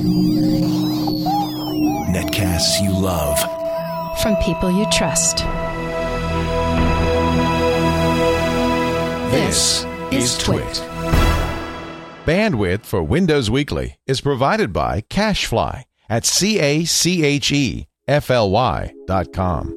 Netcasts you love. From people you trust. This is Twit. Bandwidth for Windows Weekly is provided by CacheFly at CacheFly.com.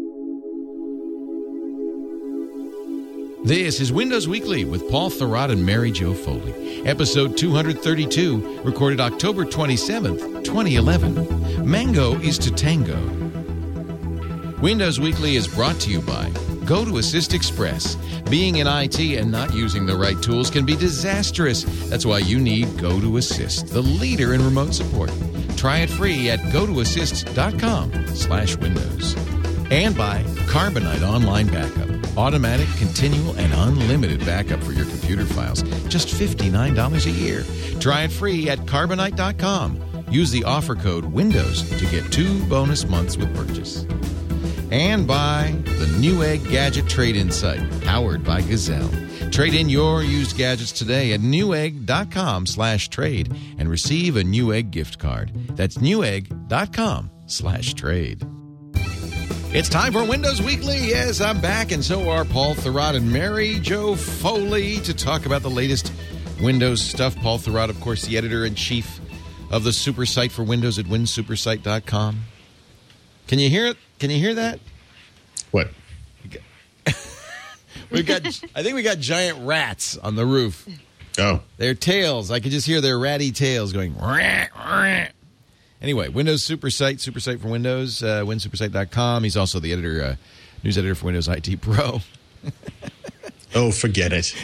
This is Windows Weekly with Paul Thurrott and Mary Jo Foley. Episode 232, recorded October 27th, 2011. Mango is to Tango. Windows Weekly is brought to you by GoToAssist Express. Being in IT and not using the right tools can be disastrous. That's why you need GoToAssist, the leader in remote support. Try it free at gotoassist.com/Windows. And by Carbonite Online Backup. Automatic, continual, and unlimited backup for your computer files. Just $59 a year. Try it free at Carbonite.com. Use the offer code WINDOWS to get 2 bonus months with purchase. And by the Newegg Gadget Trade-In site, powered by Gazelle. Trade in your used gadgets today at Newegg.com/trade and receive a Newegg gift card. That's Newegg.com/trade. It's time for Windows Weekly. Yes, I'm back, and so are Paul Thurrott and Mary Jo Foley to talk about the latest Windows stuff. Paul Thurrott, of course, the editor-in-chief of the super site for Windows at winsupersite.com. Can you hear it? Can you hear that? What? I think we got giant rats on the roof. Oh. Their tails. I could just hear their ratty tails going. Rah, rah. Anyway, Windows Supersite for Windows, winsupersite.com. He's also the editor, news editor for Windows IT Pro. Oh, forget it.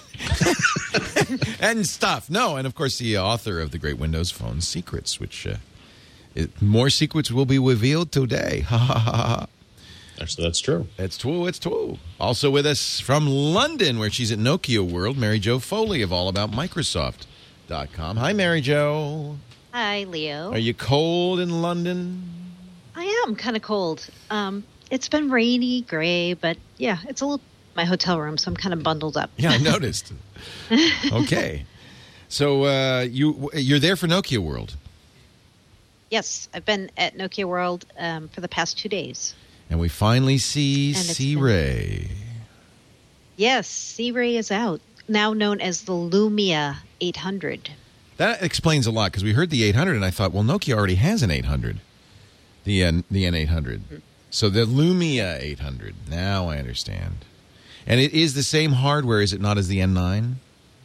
And stuff. No, and of course the author of the great Windows Phone Secrets, which more secrets will be revealed today. Ha ha ha ha. Actually, that's true. It's true. Also with us from London, where she's at Nokia World, Mary Jo Foley of allaboutmicrosoft.com. Hi, Mary Jo. Hi, Leo. Are you cold in London? I am kind of cold. It's been rainy, gray, but yeah, it's a little my hotel room, so I'm kind of bundled up. Yeah, I noticed. Okay. So you're there for Nokia World? Yes, I've been at Nokia World for the past 2 days. And we finally see C-Ray. Yes, C-Ray is out, now known as the Lumia 800. That explains a lot, because we heard the 800, and I thought, well, Nokia already has an 800, the N800. So the Lumia 800. Now I understand. And it is the same hardware, is it not, as the N9?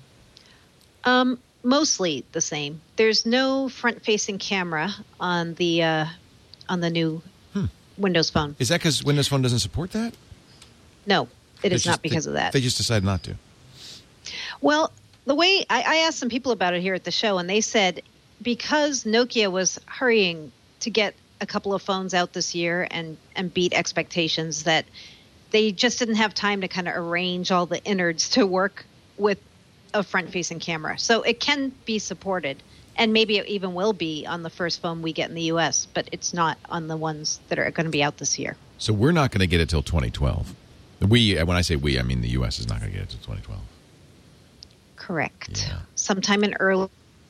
Mostly the same. There's no front-facing camera on the new Windows Phone. Is that because Windows Phone doesn't support that? No, it is not because of that. They just decided not to. Well, the way I asked some people about it here at the show, and they said because Nokia was hurrying to get a couple of phones out this year and beat expectations, that they just didn't have time to kind of arrange all the innards to work with a front-facing camera. So it can be supported, and maybe it even will be on the first phone we get in the U.S., but it's not on the ones that are going to be out this year. So we're not going to get it till 2012. When I say we, I mean the U.S. is not going to get it till 2012. Correct. Yeah. Sometime in early.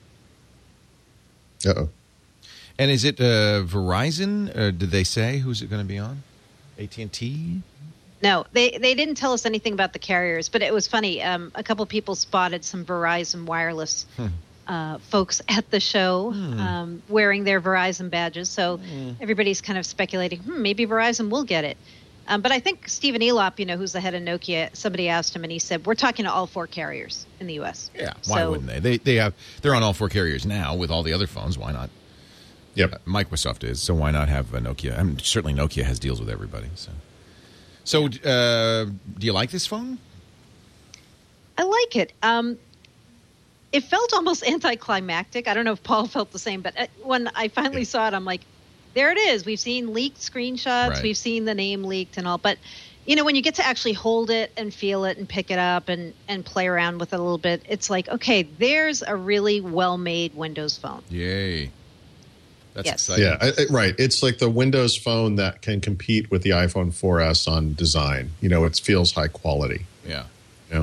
Uh-oh. And is it Verizon? Did they say who's it going to be on? AT&T? No, they didn't tell us anything about the carriers, but it was funny. A couple people spotted some Verizon wireless folks at the show wearing their Verizon badges. So everybody's kind of speculating, maybe Verizon will get it. But I think Stephen Elop, who's the head of Nokia, somebody asked him, and he said, we're talking to all 4 carriers in the U.S. Yeah, why wouldn't they? They're on all 4 carriers now with all the other phones. Why not? Yep. Microsoft is, so why not have a Nokia? I mean, certainly Nokia has deals with everybody. So do you like this phone? I like it. It felt almost anticlimactic. I don't know if Paul felt the same, but when I finally saw it, I'm like, there it is. We've seen leaked screenshots. Right. We've seen the name leaked and all. But, when you get to actually hold it and feel it and pick it up and play around with it a little bit, it's like, okay, there's a really well-made Windows phone. Yay. That's Yes. exciting. Yeah, right. It's like the Windows Phone that can compete with the iPhone 4S on design. It feels high quality. Yeah.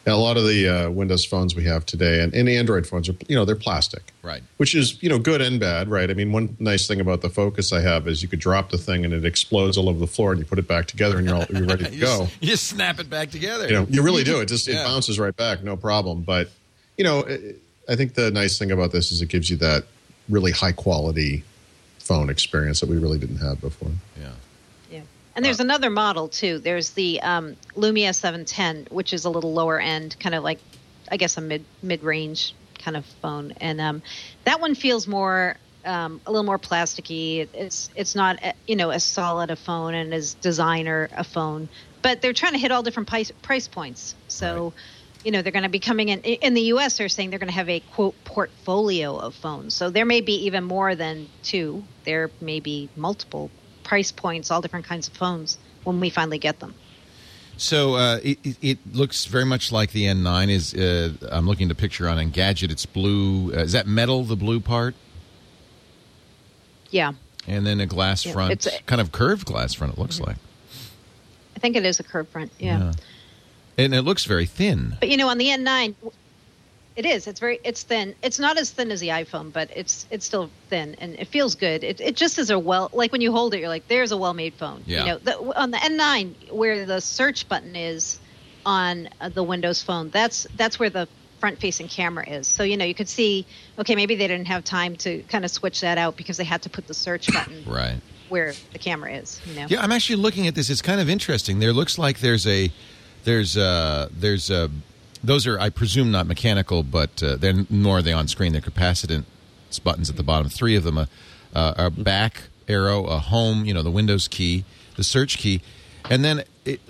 And a lot of the Windows phones we have today and Android phones are, they're plastic. Right. Which is, good and bad, right? I mean, one nice thing about the Focus I have is you could drop the thing and it explodes all over the floor and you put it back together and you're ready to go. You just snap it back together. You really do. It bounces right back, no problem. But, I think the nice thing about this is it gives you that really high quality phone experience that we really didn't have before. Yeah. Yeah. And there's another model too. There's the Lumia 710, which is a little lower end, kind of like, I guess, a mid-range kind of phone. And that one feels more a little more plasticky. It's not as solid a phone and as designer a phone, but they're trying to hit all different price points. So. Right. They're going to be coming in the U.S. They're saying they're going to have a, quote, portfolio of phones. So there may be even more than two. There may be multiple price points, all different kinds of phones when we finally get them. So it looks very much like the N9. I'm looking at a picture on Engadget. It's blue. Is that metal, the blue part? Yeah. And then a glass front, it's kind of curved glass front, it looks like. I think it is a curved front, yeah. And it looks very thin. But on the N9, it is. It's thin. It's not as thin as the iPhone, but it's still thin, and it feels good. It just is like when you hold it, you're like, there's a well-made phone. Yeah. On the N9, where the search button is on the Windows phone, that's where the front-facing camera is. So you could see, okay, maybe they didn't have time to kind of switch that out because they had to put the search button right where the camera is. Yeah, I'm actually looking at this. It's kind of interesting. There looks like there's those are, I presume, not mechanical, but nor are they on screen. They're capacitance buttons at the bottom. Three of them: a back arrow, a home, the Windows key, the search key, and then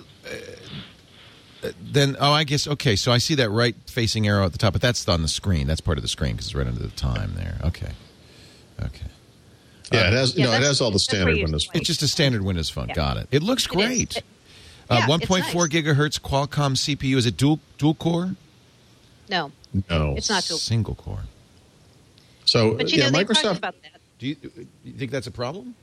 I guess okay. So I see that right-facing arrow at the top, but that's on the screen. That's part of the screen because it's right under the time there. Okay. Yeah, it has all the standard Windows phones. It's just a standard Windows phone. Yeah. Got it. It looks great. 1.4 nice. gigahertz Qualcomm CPU. Is it dual core? No, it's not dual. Single core. So, but Microsoft. They talked about that. Do you think that's a problem?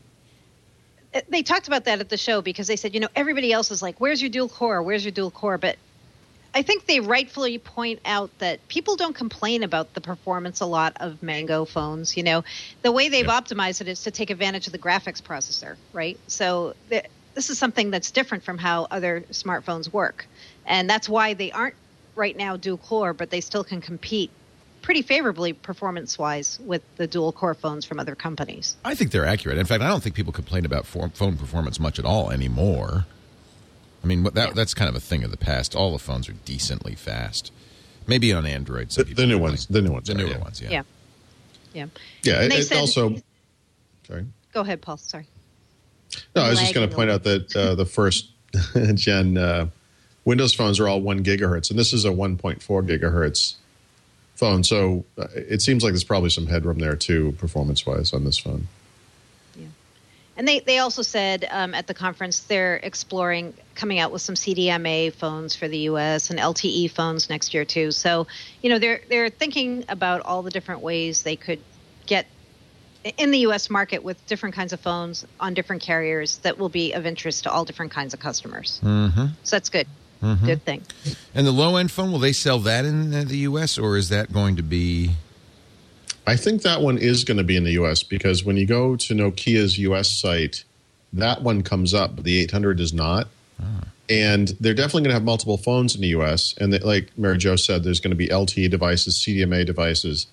They talked about that at the show because they said, everybody else is like, "Where's your dual core? Where's your dual core?" But I think they rightfully point out that people don't complain about the performance a lot of Mango phones. The way they've optimized it is to take advantage of the graphics processor, right? So this is something that's different from how other smartphones work. And that's why they aren't right now dual core, but they still can compete pretty favorably performance-wise with the dual core phones from other companies. I think they're accurate. In fact, I don't think people complain about phone performance much at all anymore. I mean, that's kind of a thing of the past. All the phones are decently fast. Maybe on Android. The new ones. The newer ones, yeah. Yeah. It also... Sorry. Go ahead, Paul. Sorry. No, I was just going to point out that the first gen Windows phones are all 1 gigahertz, and this is a 1.4 gigahertz phone. So it seems like there's probably some headroom there, too, performance-wise on this phone. Yeah. And they also said at the conference they're exploring coming out with some CDMA phones for the U.S. and LTE phones next year, too. So, they're thinking about all the different ways they could get in the U.S. market with different kinds of phones on different carriers that will be of interest to all different kinds of customers. Mm-hmm. So that's good. Mm-hmm. Good thing. And the low-end phone, will they sell that in the U.S., or is that going to be... I think that one is going to be in the U.S. because when you go to Nokia's U.S. site, that one comes up, but the 800 does not. And they're definitely going to have multiple phones in the U.S. And like Mary Jo said, there's going to be LTE devices, CDMA devices.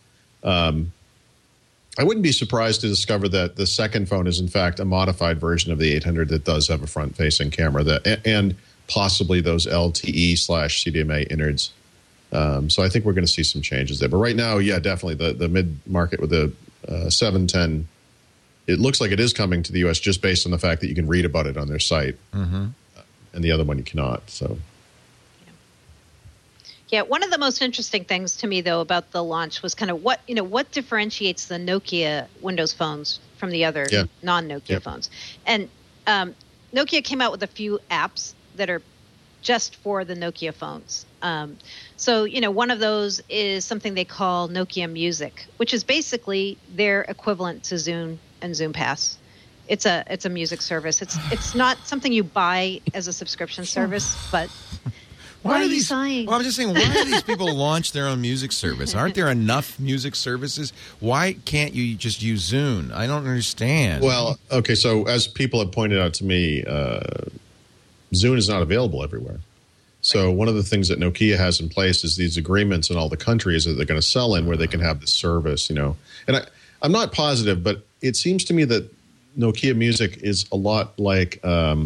I wouldn't be surprised to discover that the second phone is, in fact, a modified version of the 800 that does have a front-facing camera and possibly those LTE/CDMA innards. So I think we're going to see some changes there. But right now, yeah, definitely the mid-market with the 710, it looks like it is coming to the U.S. just based on the fact that you can read about it on their site. Mm-hmm. And the other one you cannot. So. Yeah, one of the most interesting things to me, though, about the launch was kind of what differentiates the Nokia Windows phones from the other non-Nokia phones. And Nokia came out with a few apps that are just for the Nokia phones. So, one of those is something they call Nokia Music, which is basically their equivalent to Zune and Zune Pass. It's a music service. It's not something you buy as a subscription service, but Why are you sighing? Well, I'm just saying, why do these people launch their own music service? Aren't there enough music services? Why can't you just use Zune? I don't understand. Well, okay, so as people have pointed out to me, Zune is not available everywhere. So one of the things that Nokia has in place is these agreements in all the countries that they're going to sell in where they can have this service, you know. And I'm not positive, but it seems to me that Nokia Music is a lot like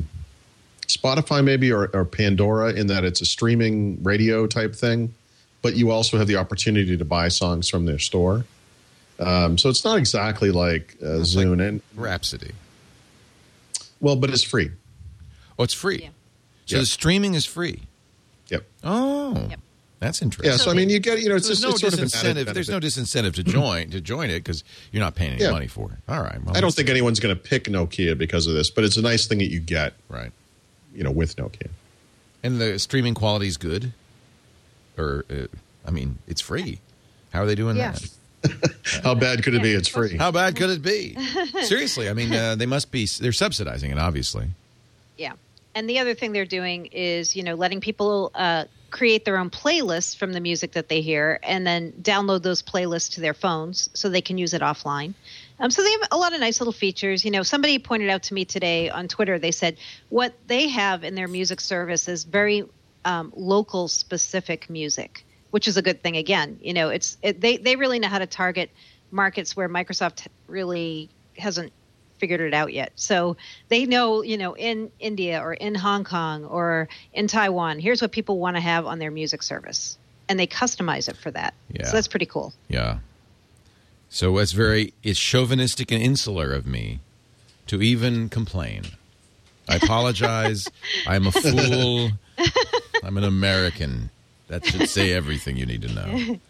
Spotify maybe or Pandora in that it's a streaming radio type thing, but you also have the opportunity to buy songs from their store. So it's not exactly like Zune. Like and Rhapsody. Well, but it's free. Oh, it's free. Yeah. So the streaming is free. Yep. Oh, Yep. That's interesting. Yeah, so I mean, you get, you know, it's There's just no it's sort of an added disincentive. There's no benefit. disincentive to join it because you're not paying any money for it. All right. Well, I don't think anyone's going to pick Nokia because of this, but it's a nice thing that you get, right. you know, with Nokia. And the streaming quality is good, or I mean, it's free. How are they doing that? How bad could it be? It's free. How bad could it be? Seriously, I mean, they must be. They're subsidizing it, obviously. Yeah. And the other thing they're doing is, you know, letting people create their own playlists from the music that they hear and then download those playlists to their phones so they can use it offline. So they have a lot of nice little features. You know, somebody pointed out to me today on Twitter, they said what they have in their music service is very local specific music, which is a good thing. Again, you know, they really know how to target markets where Microsoft really hasn't figured it out yet. So they know, you know, in India or in Hong Kong or in Taiwan, here's what people want to have on their music service. And they customize it for that. Yeah. So that's pretty cool. Yeah. So it's chauvinistic and insular of me to even complain. I apologize. I'm a fool. I'm an American. That should say everything you need to know.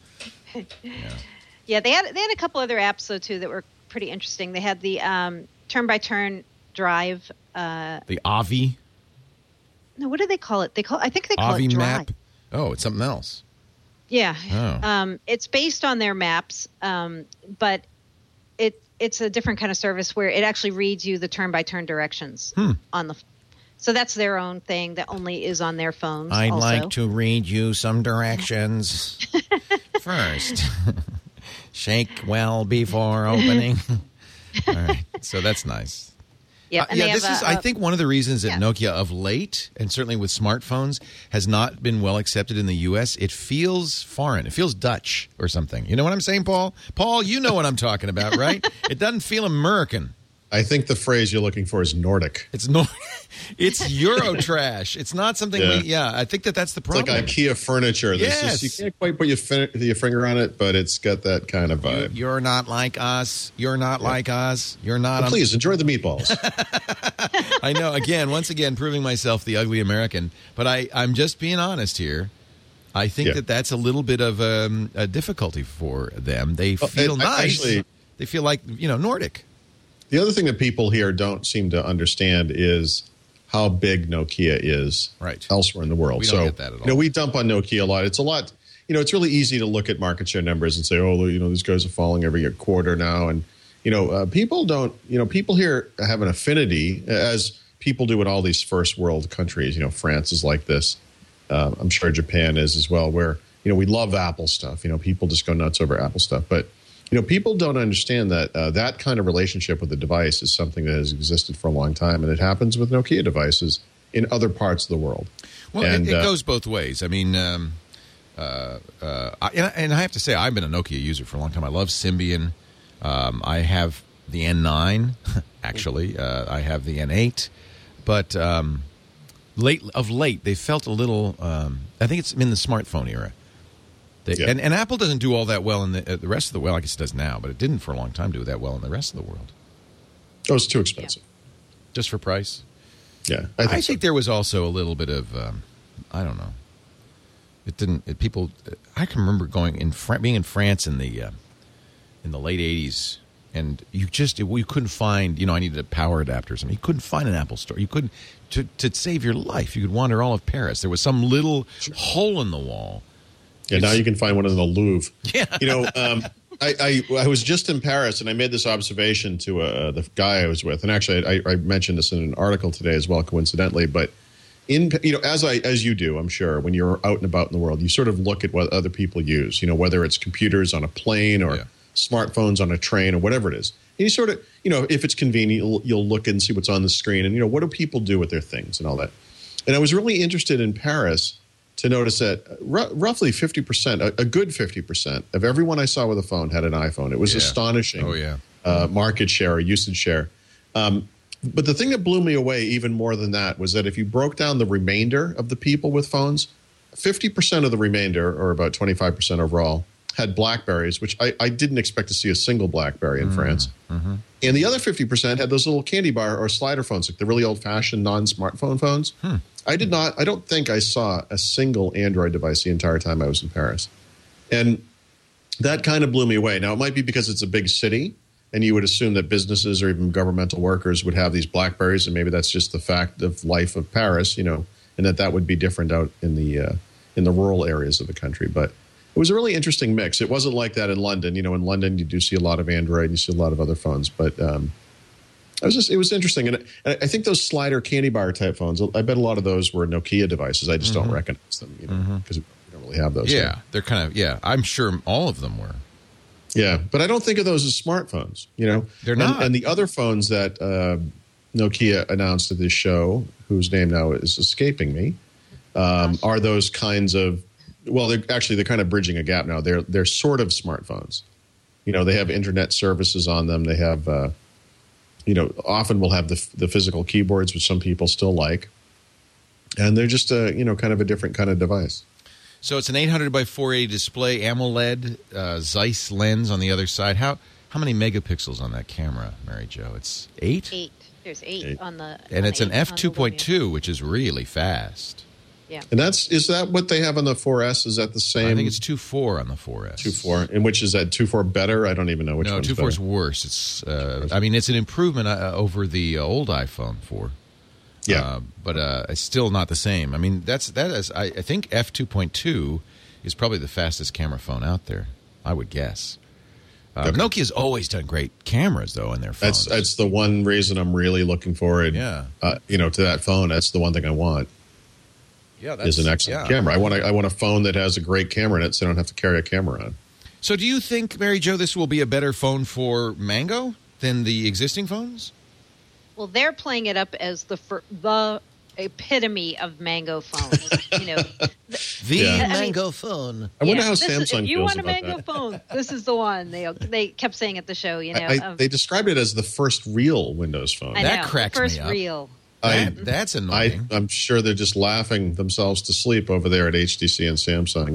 Yeah, they had a couple other apps though too that were pretty interesting. They had the turn-by-turn drive. The Avi? No, what do they call it? I think they call Avi it Drive. map? Oh, it's something else. Yeah. Oh. It's based on their maps, but it's a different kind of service where it actually reads you the turn-by-turn directions on the. So that's their own thing that only is on their phones. I'd also. like to read you some directions first. Shake well before opening. All right, so that's nice. Yeah, and they this have is, I think, one of the reasons that Nokia of late, and certainly with smartphones, has not been well accepted in the U.S. It feels foreign. It feels Dutch or something. You know what I'm saying, Paul? Paul, you know what I'm talking about, right? It doesn't feel American. I think the phrase you're looking for is Nordic. It's Euro trash. It's not something I think that's the problem. It's like IKEA furniture. Yes. You can't quite put your finger on it, but it's got that kind of vibe. You're not like us. You're not like us. You're not. Well, please enjoy the meatballs. I know. Once again, proving myself the ugly American. But I'm just being honest here. I think that's a little bit of a difficulty for them. They feel nice. Actually, they feel like, Nordic. The other thing that people here don't seem to understand is how big Nokia is elsewhere in the world. We don't get that at all. We dump on Nokia a lot. It's a lot. It's really easy to look at market share numbers and say, oh, these guys are falling every quarter now. And, people don't, people here have an affinity, as people do in all these first world countries. France is like this. I'm sure Japan is as well, where, we love Apple stuff. People just go nuts over Apple stuff. But people don't understand that that kind of relationship with the device is something that has existed for a long time, and it happens with Nokia devices in other parts of the world. Well, it goes both ways. I mean, and I have to say, I've been a Nokia user for a long time. I love Symbian. I have the N9, actually. I have the N8. But late, they felt a little, I think it's in the smartphone era. And Apple doesn't do all that well in the rest of the world. I guess it does now, but it didn't for a long time do that well in the rest of the world. Oh, it's too expensive. Just for price? Yeah. I think there was also a little bit of, I don't know. I can remember being in France in the late 80s, and you couldn't find, I needed a power adapter or something. You couldn't find an Apple store. You couldn't, to save your life, you could wander all of Paris. There was some little hole in the wall. Yeah, now you can find one in the Louvre. Yeah. I was just in Paris, and I made this observation to the guy I was with. And actually, I mentioned this in an article today as well, coincidentally. But, as you do, I'm sure, when you're out and about in the world, you sort of look at what other people use, whether it's computers on a plane or smartphones on a train or whatever it is. And you sort of, if it's convenient, you'll look and see what's on the screen and, what do people do with their things and all that. And I was really interested in Paris to notice that roughly 50%, a good 50% of everyone I saw with a phone had an iPhone. It was astonishing market share or usage share. But the thing that blew me away even more than that was that if you broke down the remainder of the people with phones, 50% of the remainder, or about 25% overall, had BlackBerries, which I didn't expect to see a single BlackBerry in France. Mm-hmm. And the other 50% had those little candy bar or slider phones, like the really old-fashioned non-smartphone phones. I don't think I saw a single Android device the entire time I was in Paris. And that kind of blew me away. Now, it might be because it's a big city, and you would assume that businesses or even governmental workers would have these BlackBerries, and maybe that's just the fact of life of Paris, and that would be different out in the rural areas of the country. But it was a really interesting mix. It wasn't like that in London. In London, you do see a lot of Android, and you see a lot of other phones. But it was interesting. And I think those slider candy bar type phones, I bet a lot of those were Nokia devices. I just don't recognize them, because we don't really have those. Yeah, they're kind of, I'm sure all of them were. Yeah, but I don't think of those as smartphones, They're not. And the other phones that Nokia announced at this show, whose name now is escaping me, are those kinds of, they're kind of bridging a gap now. They're sort of smartphones. They have internet services on them. They have, often will have the physical keyboards, which some people still like. And they're just, kind of a different kind of device. So it's an 800 by 480 display, AMOLED, Zeiss lens on the other side. How many megapixels on that camera, Mary Jo? It's 8? 8. There's 8 on the. And it's an f2.2, which is really fast. Yeah. And is that what they have on the 4S? Is that the same? I think it's 2.4 on the 4S. 2.4. And which is that 2.4 better? I don't even know which one's better. No, 2.4 is worse. It's it's an improvement over the old iPhone 4. Yeah, but it's still not the same. I mean, that is. I think f2.2 is probably the fastest camera phone out there. I would guess. Nokia's always done great cameras, though, in their phones. That's the one reason I'm really looking forward. Yeah. To that phone. That's the one thing I want. Yeah, is an excellent camera. I want a phone that has a great camera in it, so I don't have to carry a camera on. So, do you think, Mary Jo, this will be a better phone for Mango than the existing phones? Well, they're playing it up as the epitome of Mango phones. Mango phone. I wonder how Samsung if you feels want a about Mango that. phone, this is the one. They kept saying at the show. They described it as the first real Windows phone. That cracks me up. First real. That's annoying. I'm sure they're just laughing themselves to sleep over there at HTC and Samsung.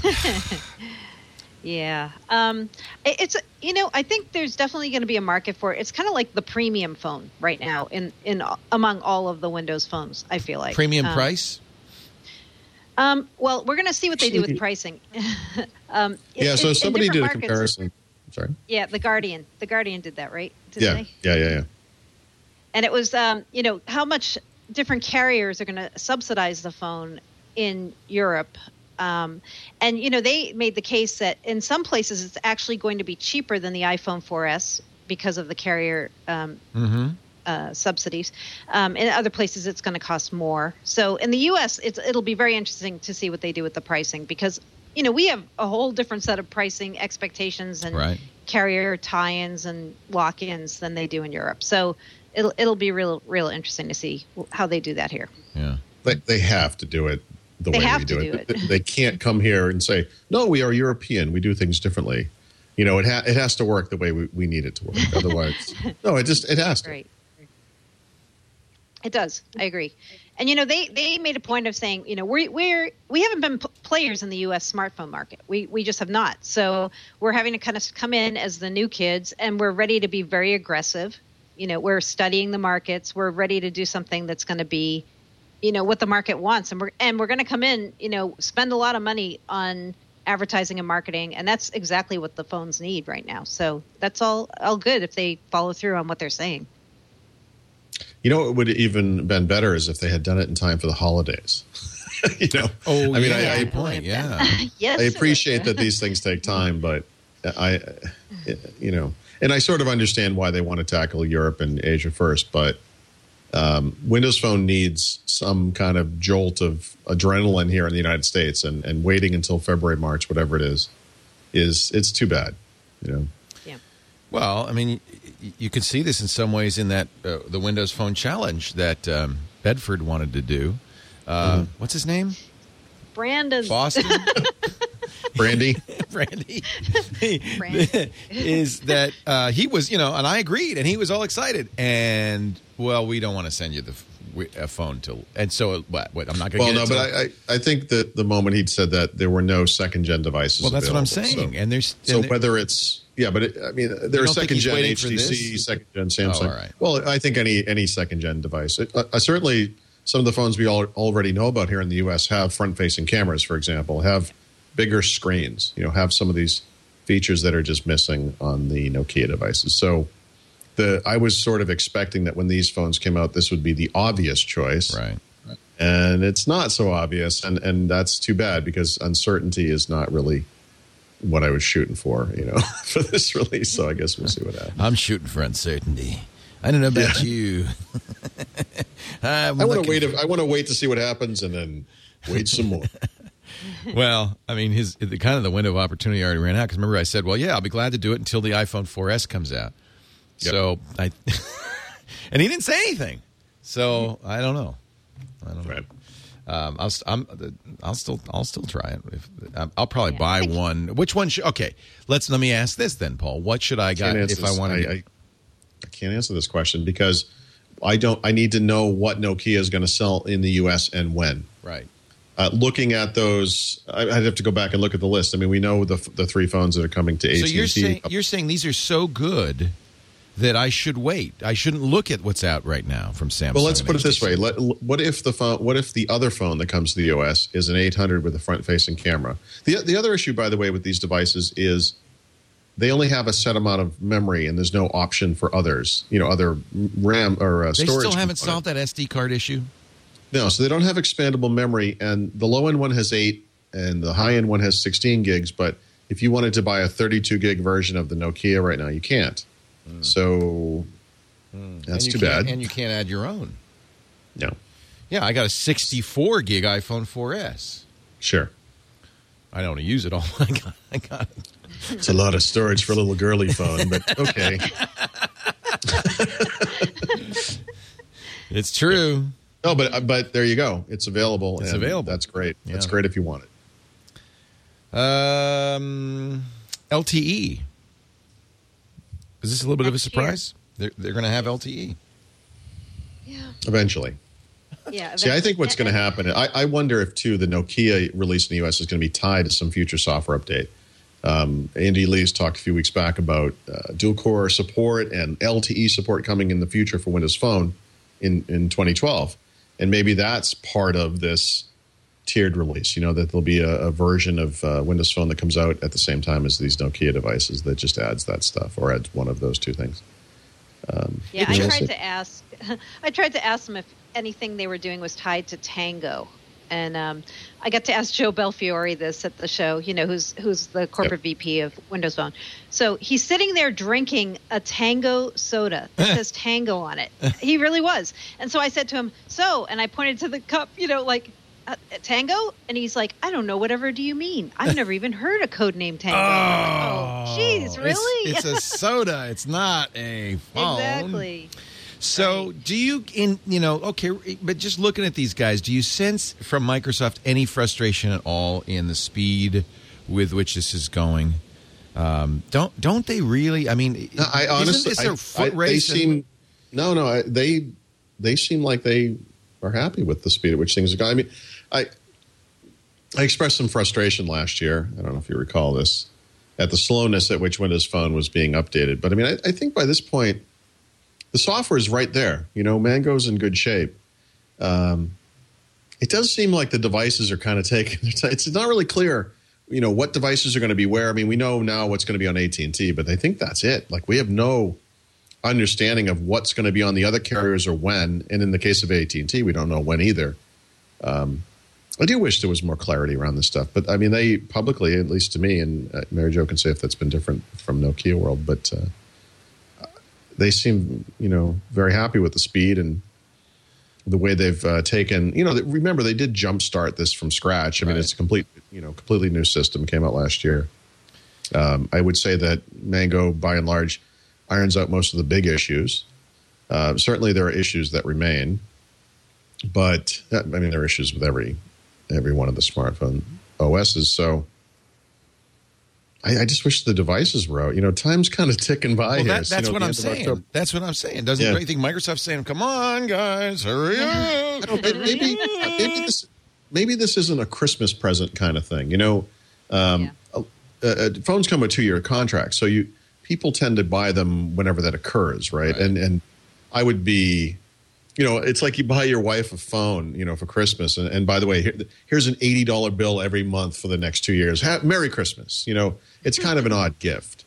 Yeah. It's I think there's definitely going to be a market for it. It's kind of like the premium phone right now in among all of the Windows phones, I feel like. Premium price? Well, we're going to see what they do with pricing. So somebody did a comparison. Sorry. Yeah, The Guardian. The Guardian did that, right? Yeah. And it was how much different carriers are going to subsidize the phone in Europe. And they made the case that in some places it's actually going to be cheaper than the iPhone 4S because of the carrier subsidies. In other places it's going to cost more. So in the U.S. it'll be very interesting to see what they do with the pricing because we have a whole different set of pricing expectations and carrier tie-ins and lock-ins than they do in Europe. So it'll be real interesting to see how they do that here. Yeah, they have to do it. The way we do it. They can't come here and say, no, we are European. We do things differently. It has to work the way we need it to work. Otherwise, no, it has to. Right. It does. I agree. And, they made a point of saying, we haven't been players in the U.S. smartphone market. We just have not. So we're having to kind of come in as the new kids, and we're ready to be very aggressive. We're studying the markets. We're ready to do something that's going to be what the market wants. And we're going to come in, spend a lot of money on advertising and marketing. And that's exactly what the phones need right now. So that's all good if they follow through on what they're saying. It would have even been better is if they had done it in time for the holidays. Yes, I appreciate that these things take time, but and I sort of understand why they want to tackle Europe and Asia first, but Windows Phone needs some kind of jolt of adrenaline here in the United States, and waiting until February, March, whatever it is it's too bad, you know. Yeah. Well, I mean, you could see this in some ways in that the Windows Phone challenge that Bedford wanted to do. What's his name? Brandon. Boston? Brandy is that he was, and I agreed, and he was all excited, and well, we don't want to send you a phone till, and so what? I'm not going to. Well, no, but I think that the moment he'd said that, there were no second gen devices. Well, that's what I'm saying, so, and there's whether it's there are second gen HTC, second gen Samsung. Oh, all right. Well, I think any second gen device. Certainly, some of the phones we already know about here in the U.S. have front facing cameras, for example, have bigger screens, have some of these features that are just missing on the Nokia devices. So I was sort of expecting that when these phones came out, this would be the obvious choice. Right. And it's not so obvious, and that's too bad, because uncertainty is not really what I was shooting for, for this release. So I guess we'll see what happens. I'm shooting for uncertainty. I don't know about you. I want to wait to see what happens, and then wait some more. Well, I mean, the window of opportunity already ran out, because remember I said, well, yeah, I'll be glad to do it until the iPhone 4S comes out. Yep. So and he didn't say anything. So I don't know. Right. I'll still try it. I'll probably buy one. Which one should? Okay, let me ask this then, Paul. What should I get if I want to? I can't answer this question because I need to know what Nokia is going to sell in the U.S. and when. Right. Looking at those, I'd have to go back and look at the list. I mean, we know the three phones that are coming to AT&T. So you're saying these are so good that I should wait. I shouldn't look at what's out right now from Samsung. Well, let's put it this way: what if the other phone that comes to the OS is an 800 with a front-facing camera? The other issue, by the way, with these devices is they only have a set amount of memory, and there's no option for others. Other RAM or storage. They still haven't solved that SD card issue. No, so they don't have expandable memory, and the low-end one has 8, and the high-end one has 16 gigs. But if you wanted to buy a 32 gig version of the Nokia right now, you can't. So that's too bad. And you can't add your own. No. Yeah, I got a 64 gig iPhone 4S. Sure. I don't want to use it all. I got it. It's a lot of storage for a little girly phone, but okay. It's true. No, but there you go. It's available. It's available. That's great. Yeah. That's great if you want it. LTE. Is this a little bit of a surprise? They're going to have LTE. Yeah. Eventually. Yeah. See, I think what's going to happen, I wonder if, too, the Nokia release in the U.S. is going to be tied to some future software update. Andy Lee's talked a few weeks back about dual-core support and LTE support coming in the future for Windows Phone in 2012. And maybe that's part of this tiered release, that there'll be a version of Windows Phone that comes out at the same time as these Nokia devices that just adds that stuff or adds one of those two things. I tried to ask them if anything they were doing was tied to Tango. And I got to ask Joe Belfiore this at the show, who's the corporate VP of Windows Phone. So he's sitting there drinking a Tango soda that says Tango on it. He really was. And so I said to him, and I pointed to the cup, Tango? And he's like, I don't know, whatever do you mean? I've never even heard a code name Tango. Oh, geez, really? It's a soda. It's not a phone. Exactly. So do you, but just looking at these guys, do you sense from Microsoft any frustration at all in the speed with which this is going? Don't they really? I mean, I honestly, isn't this a foot race? They seem like they are happy with the speed at which things are going. I mean, I expressed some frustration last year. I don't know if you recall this, at the slowness at which Windows Phone was being updated. But I mean, I think by this point, the software is right there. Mango's in good shape. It does seem like the devices are kind of taking their time. It's not really clear, what devices are going to be where. I mean, we know now what's going to be on AT&T, but I think that's it. Like, we have no understanding of what's going to be on the other carriers or when. And in the case of AT&T, we don't know when either. I do wish there was more clarity around this stuff. But, I mean, they publicly, at least to me, and Mary Jo can say if that's been different from Nokia world, but they seem, very happy with the speed. And the way they've taken, remember they did jumpstart this from scratch. I mean, it's a completely new system. Came out last year. I would say that Mango, by and large, irons out most of the big issues. Certainly, there are issues that remain, but there are issues with every one of the smartphone OSs. So I just wish the devices were out. Time's kind of ticking by here. That's what I'm saying. That's what I'm saying. Don't you think Microsoft's saying, "Come on, guys, hurry up"? Maybe this isn't a Christmas present kind of thing. Phones come with 2-year contracts, so people tend to buy them whenever that occurs, right? And I would be, it's like you buy your wife a phone, for Christmas, and by the way, here's an $80 bill every month for the next 2 years. Merry Christmas. It's kind of an odd gift.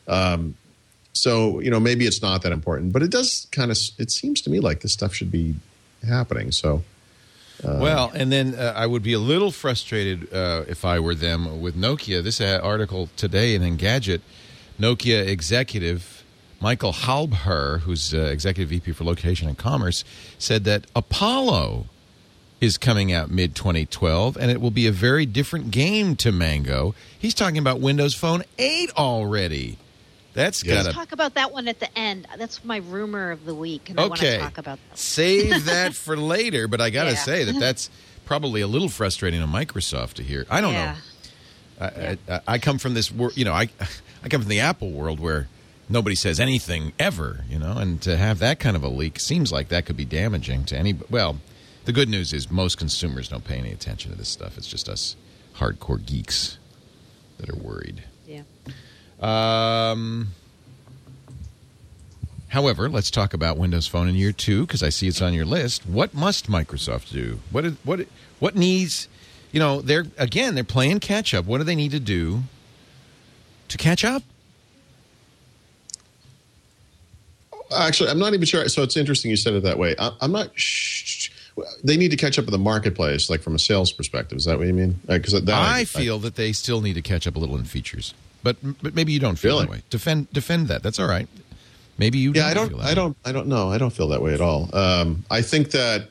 So maybe it's not that important, but it does it seems to me like this stuff should be happening. So. And then I would be a little frustrated if I were them with Nokia. This article today in Engadget, Nokia executive Michael Halbherr, who's executive VP for Location and Commerce, said that Apollo is coming out mid-2012, and it will be a very different game to Mango. He's talking about Windows Phone 8 already. Let's talk about that one at the end. That's my rumor of the week, and I want to talk about that. Save that for later, but I got to say that's probably a little frustrating to Microsoft to hear. I don't know. I come from this world, I come from the Apple world where nobody says anything ever, and to have that kind of a leak seems like that could be damaging to any. Well, the good news is most consumers don't pay any attention to this stuff. It's just us hardcore geeks that are worried. Yeah. However, let's talk about Windows Phone in year 2 because I see it's on your list. What must Microsoft do? What needs? They're playing catch up. What do they need to do to catch up? Actually, I'm not even sure. So it's interesting you said it that way. I'm not. They need to catch up in the marketplace, like from a sales perspective. Is that what you mean? Because I feel that they still need to catch up a little in features. But maybe you don't feel that way. Defend that. That's all right. Maybe you. I don't know. I don't feel that way at all. I think that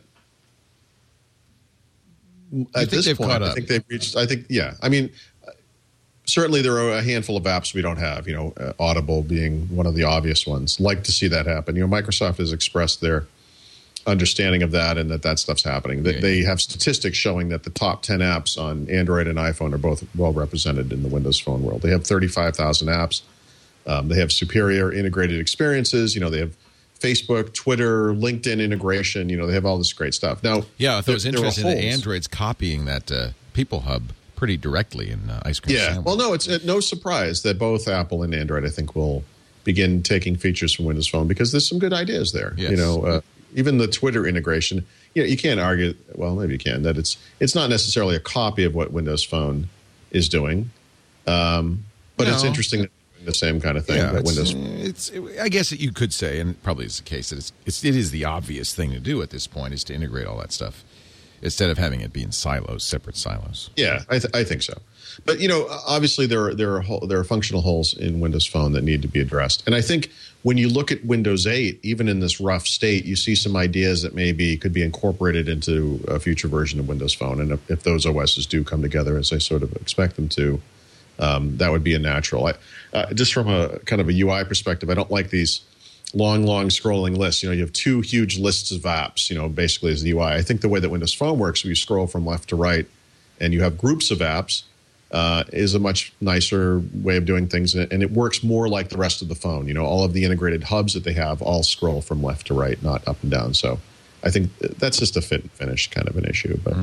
at this point, I think they've reached. I mean, certainly there are a handful of apps we don't have. Audible being one of the obvious ones. Like to see that happen. Microsoft has expressed their understanding of that and that stuff's happening. They have statistics showing that the top 10 apps on Android and iPhone are both well represented in the Windows Phone world. They have 35,000 apps. They have superior integrated experiences. They have Facebook, Twitter, LinkedIn integration. They have all this great stuff. Now, I thought it was interesting that Android's copying that People Hub pretty directly in Ice Cream Sandwich. Well, no, it's no surprise that both Apple and Android, I think, will begin taking features from Windows Phone because there's some good ideas there. Yes. Even the Twitter integration, you can't argue. Well, maybe you can that it's not necessarily a copy of what Windows Phone is doing, but it's interesting that they're doing the same kind of thing. That Windows. I guess that you could say, and it probably is the case that it is the obvious thing to do at this point is to integrate all that stuff instead of having it be in separate silos. Yeah, I think so. But obviously there are functional holes in Windows Phone that need to be addressed, and I think when you look at Windows 8, even in this rough state, you see some ideas that maybe could be incorporated into a future version of Windows Phone, and if those OSs do come together as I sort of expect them to, that would be a natural. Just from a kind of a UI perspective, I don't like these long scrolling lists. You have 2 huge lists of apps. Basically as the UI. I think the way that Windows Phone works, you scroll from left to right, and you have groups of apps. Is a much nicer way of doing things, and it works more like the rest of the phone. All of the integrated hubs that they have all scroll from left to right, not up and down. So I think that's just a fit and finish kind of an issue. But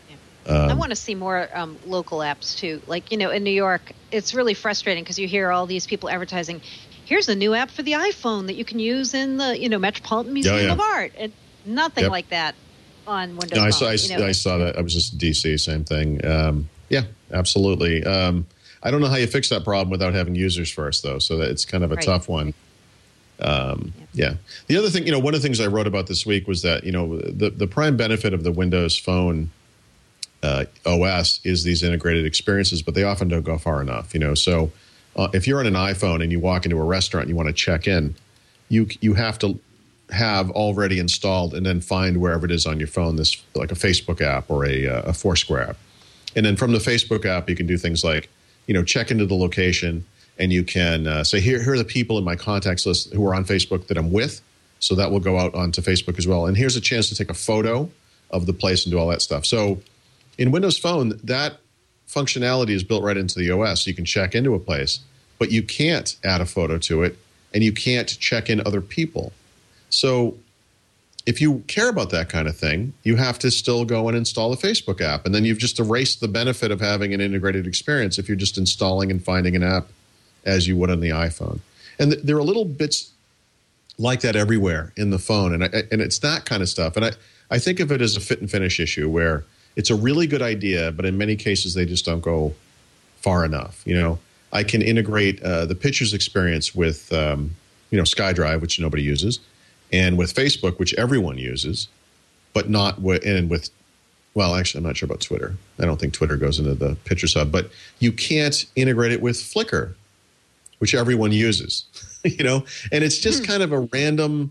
I want to see more local apps too. Like in New York, it's really frustrating because you hear all these people advertising. Here's a new app for the iPhone that you can use in the Metropolitan Museum of Art, and nothing like that on Windows. No, I saw that. I was just in DC, same thing. Yeah, absolutely. I don't know how you fix that problem without having users first, though. So it's kind of a tough one. Yeah. The other thing, one of the things I wrote about this week was that, the prime benefit of the Windows Phone OS is these integrated experiences, but they often don't go far enough. So if you're on an iPhone and you walk into a restaurant and you want to check in, you have to have already installed and then find wherever it is on your phone, this like a Facebook app or a Foursquare app. And then from the Facebook app, you can do things like, check into the location, and you can say, here are the people in my contacts list who are on Facebook that I'm with. So that will go out onto Facebook as well. And here's a chance to take a photo of the place and do all that stuff. So in Windows Phone, that functionality is built right into the OS. You can check into a place, but you can't add a photo to it, and you can't check in other people. So if you care about that kind of thing, you have to still go and install a Facebook app. And then you've just erased the benefit of having an integrated experience if you're just installing and finding an app as you would on the iPhone. And there are little bits like that everywhere in the phone. And it's that kind of stuff. And I think of it as a fit and finish issue where it's a really good idea, but in many cases they just don't go far enough. I can integrate the pictures experience with SkyDrive, which nobody uses, and with Facebook, which everyone uses, but not with. Well, actually, I'm not sure about Twitter. I don't think Twitter goes into the Pictures Hub, but you can't integrate it with Flickr, which everyone uses. And it's just kind of a random.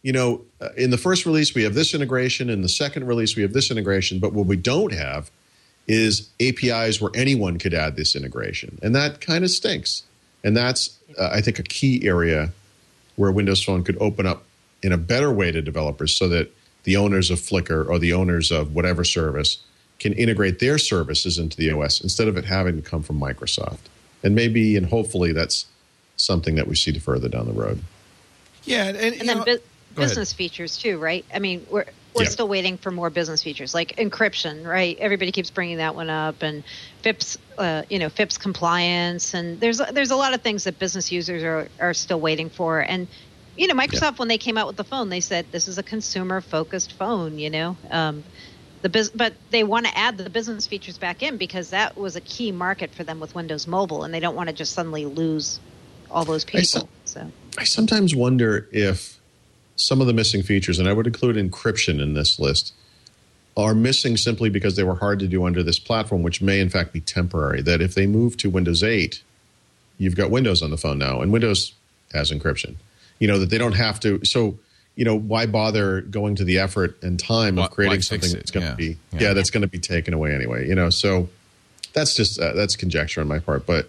In the first release we have this integration, in the second release we have this integration, but what we don't have is APIs where anyone could add this integration, and that kind of stinks. And that's, I think, a key area where Windows Phone could open up in a better way to developers so that the owners of Flickr or the owners of whatever service can integrate their services into the OS instead of it having to come from Microsoft. And maybe and hopefully that's something that we see further down the road. Yeah, and then business features too, right? I mean, we're still waiting for more business features like encryption, right? Everybody keeps bringing that one up, and FIPS, FIPS compliance, and there's a lot of things that business users are still waiting for. And Microsoft, when they came out with the phone, they said this is a consumer-focused phone. But they want to add the business features back in because that was a key market for them with Windows Mobile, and they don't want to just suddenly lose all those people. I sometimes wonder if some of the missing features, and I would include encryption in this list, are missing simply because they were hard to do under this platform, which may in fact be temporary. That if they move to Windows 8, you've got Windows on the phone now, and Windows has encryption. That they don't have to. So, why bother going to the effort and time of creating something that's going to be that's going to be taken away anyway. So that's just that's conjecture on my part. But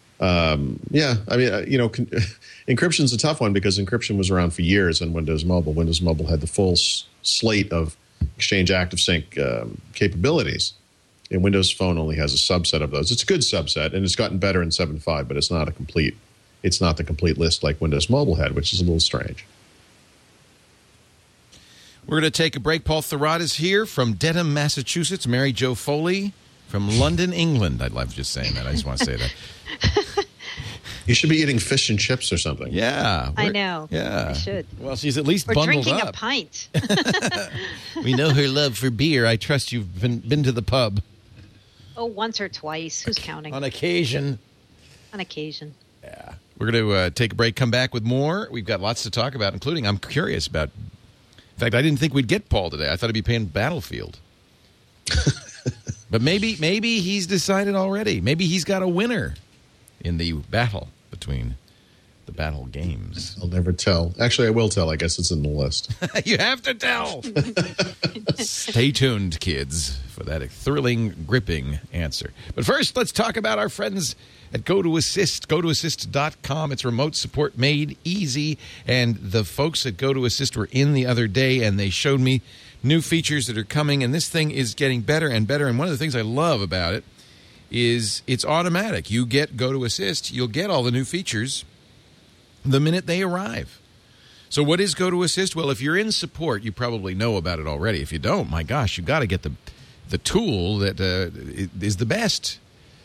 encryption's a tough one because encryption was around for years on Windows Mobile. Windows Mobile had the full slate of Exchange ActiveSync capabilities, and Windows Phone only has a subset of those. It's a good subset, and it's gotten better in 7.5, but it's not the complete list like Windows Mobile had, which is a little strange. We're going to take a break. Paul Thurrott is here from Dedham, Massachusetts. Mary Jo Foley from London, England. I love just saying that. I just want to say that. You should be eating fish and chips or something. Yeah. I know. Yeah. I should. Well, she's at least bundled drinking up. A pint. We know her love for beer. I trust you've been to the pub. Oh, once or twice. Who's counting? On occasion. On occasion. Yeah. We're going to take a break, come back with more. We've got lots to talk about, including I'm curious about. In fact, I didn't think we'd get Paul today. I thought he'd be playing Battlefield. But maybe he's decided already. Maybe he's got a winner in the battle between the battle games. I'll never tell. Actually, I will tell. I guess it's in the list. You have to tell. Stay tuned, kids, for that thrilling, gripping answer. But first, let's talk about our friends at GoToAssist, GoToAssist.com. It's remote support made easy. And the folks at GoToAssist were in the other day, and they showed me new features that are coming. And this thing is getting better and better. And one of the things I love about it is it's automatic. You get GoToAssist, you'll get all the new features the minute they arrive. So what is GoToAssist? Well, if you're in support, you probably know about it already. If you don't, my gosh, you've got to get the tool that is the best.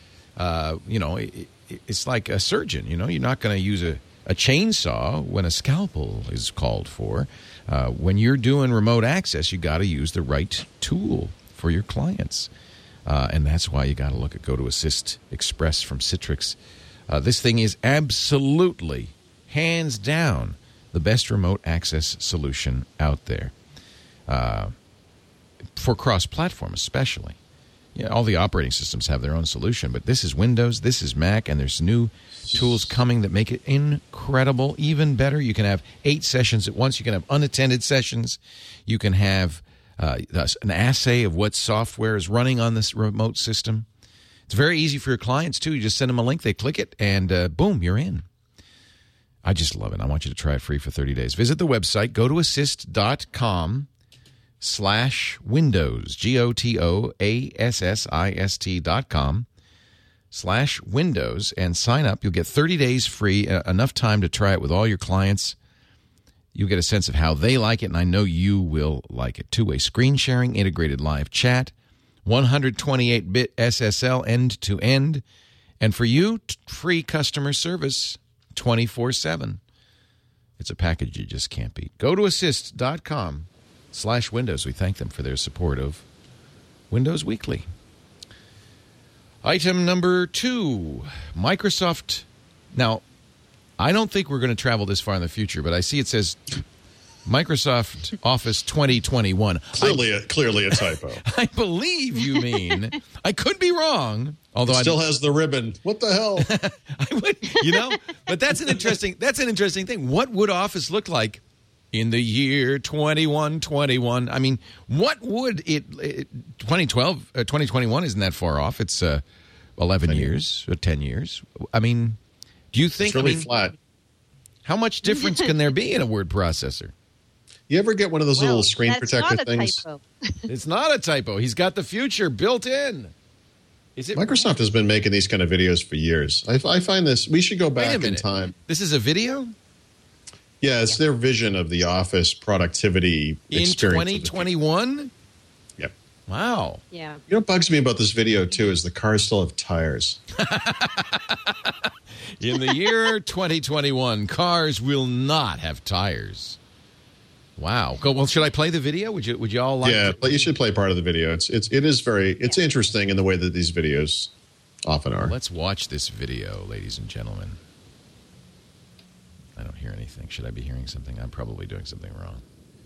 It's like a surgeon. You're not going to use a chainsaw when a scalpel is called for. When you're doing remote access, you got to use the right tool for your clients. And that's why you got to look at GoToAssist Express from Citrix. This thing is absolutely, hands down, the best remote access solution out there. For cross-platform especially. all the operating systems have their own solution, but this is Windows, this is Mac, and there's new tools coming that make it incredible, even better. You can have 8 sessions at once. You can have unattended sessions. You can have an assay of what software is running on this remote system. It's very easy for your clients, too. You just send them a link, they click it, and boom, you're in. I just love it. I want you to try it free for 30 days. Visit the website, go to assist.com/Windows, GOTOASSIST.com/Windows, and sign up. You'll get 30 days free, enough time to try it with all your clients. You'll get a sense of how they like it, and I know you will like it. 2-way screen sharing, integrated live chat, 128-bit SSL end-to-end, and for you, free customer service 24/7. It's a package you just can't beat. Go to assist.com/Windows. We thank them for their support of Windows Weekly. Item number 2, Microsoft. Now, I don't think we're going to travel this far in the future, but I see it says Microsoft Office 2021. Clearly a typo. I believe you mean. I could be wrong. Although it still has the ribbon. What the hell? But that's an interesting thing. What would Office look like in the year 2121? I mean, what would it 2021 isn't that far off. It's 11 years or 10 years. I mean, do you think it's really flat? How much difference can there be in a word processor? You ever get one of those little screen protector things? Typo. It's not a typo. He's got the future built in. Microsoft has been making these kind of videos for years. I find this, we should go back in time. This is a video? Yeah, it's their vision of the Office productivity experience. In 2021? Yep. Wow. Yeah. You know what bugs me about this video, too, is the cars still have tires. In the year 2021, cars will not have tires. Wow. Well, should I play the video? Would you all like? Yeah, but you should play part of the video. It is very interesting in the way that these videos often are. Let's watch this video, ladies and gentlemen. I don't hear anything. Should I be hearing something? I'm probably doing something wrong.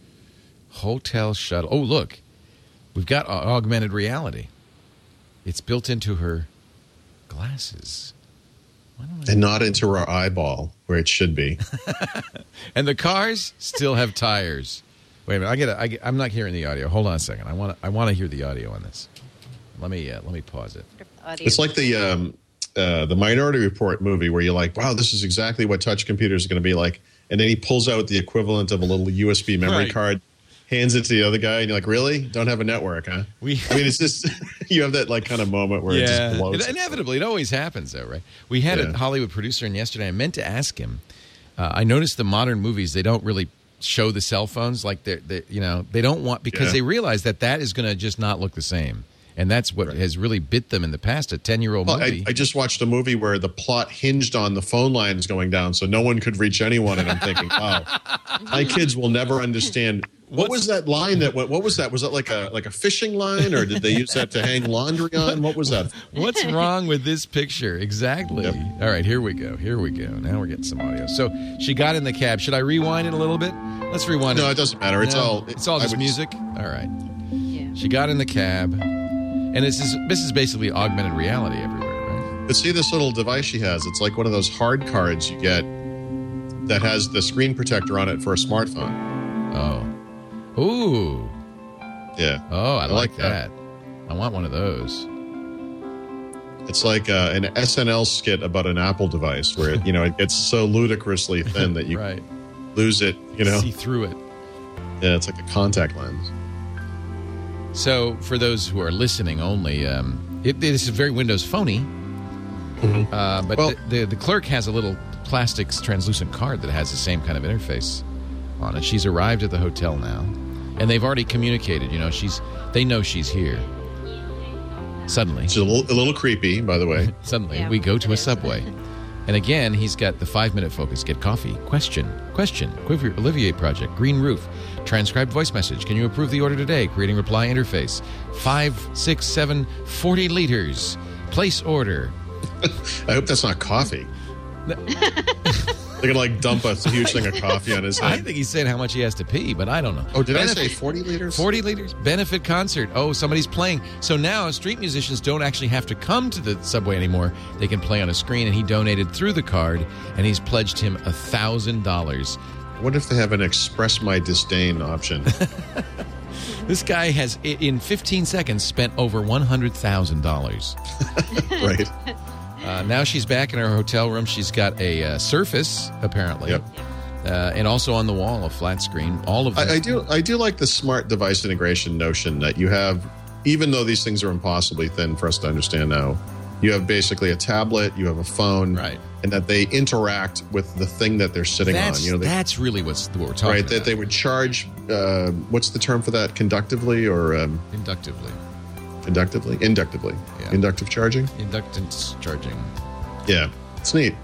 Hotel shuttle. Oh, look. We've got augmented reality. It's built into her glasses. And not into her eyeball, where it should be. And the cars still have tires. Wait a minute. I'm not hearing the audio. Hold on a second. I want to hear the audio on this. Let me pause it. It's like the Minority Report movie where you're like, wow, this is exactly what touch computers are going to be like. And then he pulls out the equivalent of a little USB memory card, hands it to the other guy, and you're like, really? Don't have a network, huh? I mean, it's just, you have that kind of moment where it just blows. Inevitably, it always happens, though, right? We had a Hollywood producer in yesterday. I meant to ask him. I noticed the modern movies, they don't really show the cell phones. Like, they don't want, because they realize that is going to just not look the same. And that's what has really bit them in the past, a 10-year-old movie. I just watched a movie where the plot hinged on the phone lines going down, so no one could reach anyone. And I'm thinking, wow, my kids will never understand. What was that line? What was that? Was that like a fishing line, or did they use that to hang laundry on? What was that? What's wrong with this picture? Exactly. Yep. All right, here we go. Now we're getting some audio. So she got in the cab. Should I rewind it a little bit? Let's rewind it. No, it doesn't matter. It's all just music. All right. Yeah. She got in the cab. And this is basically augmented reality everywhere, right? But see this little device she has? It's like one of those hard cards you get that has the screen protector on it for a smartphone. Oh. Ooh. Yeah. Oh, I like that. I want one of those. It's like an SNL skit about an Apple device where it gets so ludicrously thin that you lose it, See through it. Yeah, it's like a contact lens. So, for those who are listening only, this is very Windows phony. Mm-hmm. But the clerk has a little plastic translucent card that has the same kind of interface on it. She's arrived at the hotel now, and they've already communicated. They know she's here. Suddenly, it's a little creepy, by the way. Suddenly, we go to a subway. And again, he's got the 5-minute focus. Get coffee. Question. Quiver Olivier Project. Green roof. Transcribed voice message. Can you approve the order today? Creating reply interface. 5, 6, 7, 40 liters. Place order. I hope that's not coffee. They're going to dump a huge thing of coffee on his I head. think he said how much he has to pee, but I don't know. Oh, did I say 40 liters? 40 liters. Benefit concert. Oh, somebody's playing. So now street musicians don't actually have to come to the subway anymore. They can play on a screen, and he donated through the card, and he's pledged him $1,000. What if they have an express my disdain option? This guy has, in 15 seconds, spent over $100,000. Right. Now she's back in her hotel room. She's got a Surface, apparently. Yep. And also on the wall, a flat screen. All of I do like the smart device integration notion that you have, even though these things are impossibly thin for us to understand now, you have basically a tablet, you have a phone, right, and that they interact with the thing that they're sitting on. That's really what we're talking about. Right, that they would charge, what's the term for that, conductively or? Inductively. Inductively? Inductively. Yeah. Inductive charging? Inductance charging. Yeah, it's neat.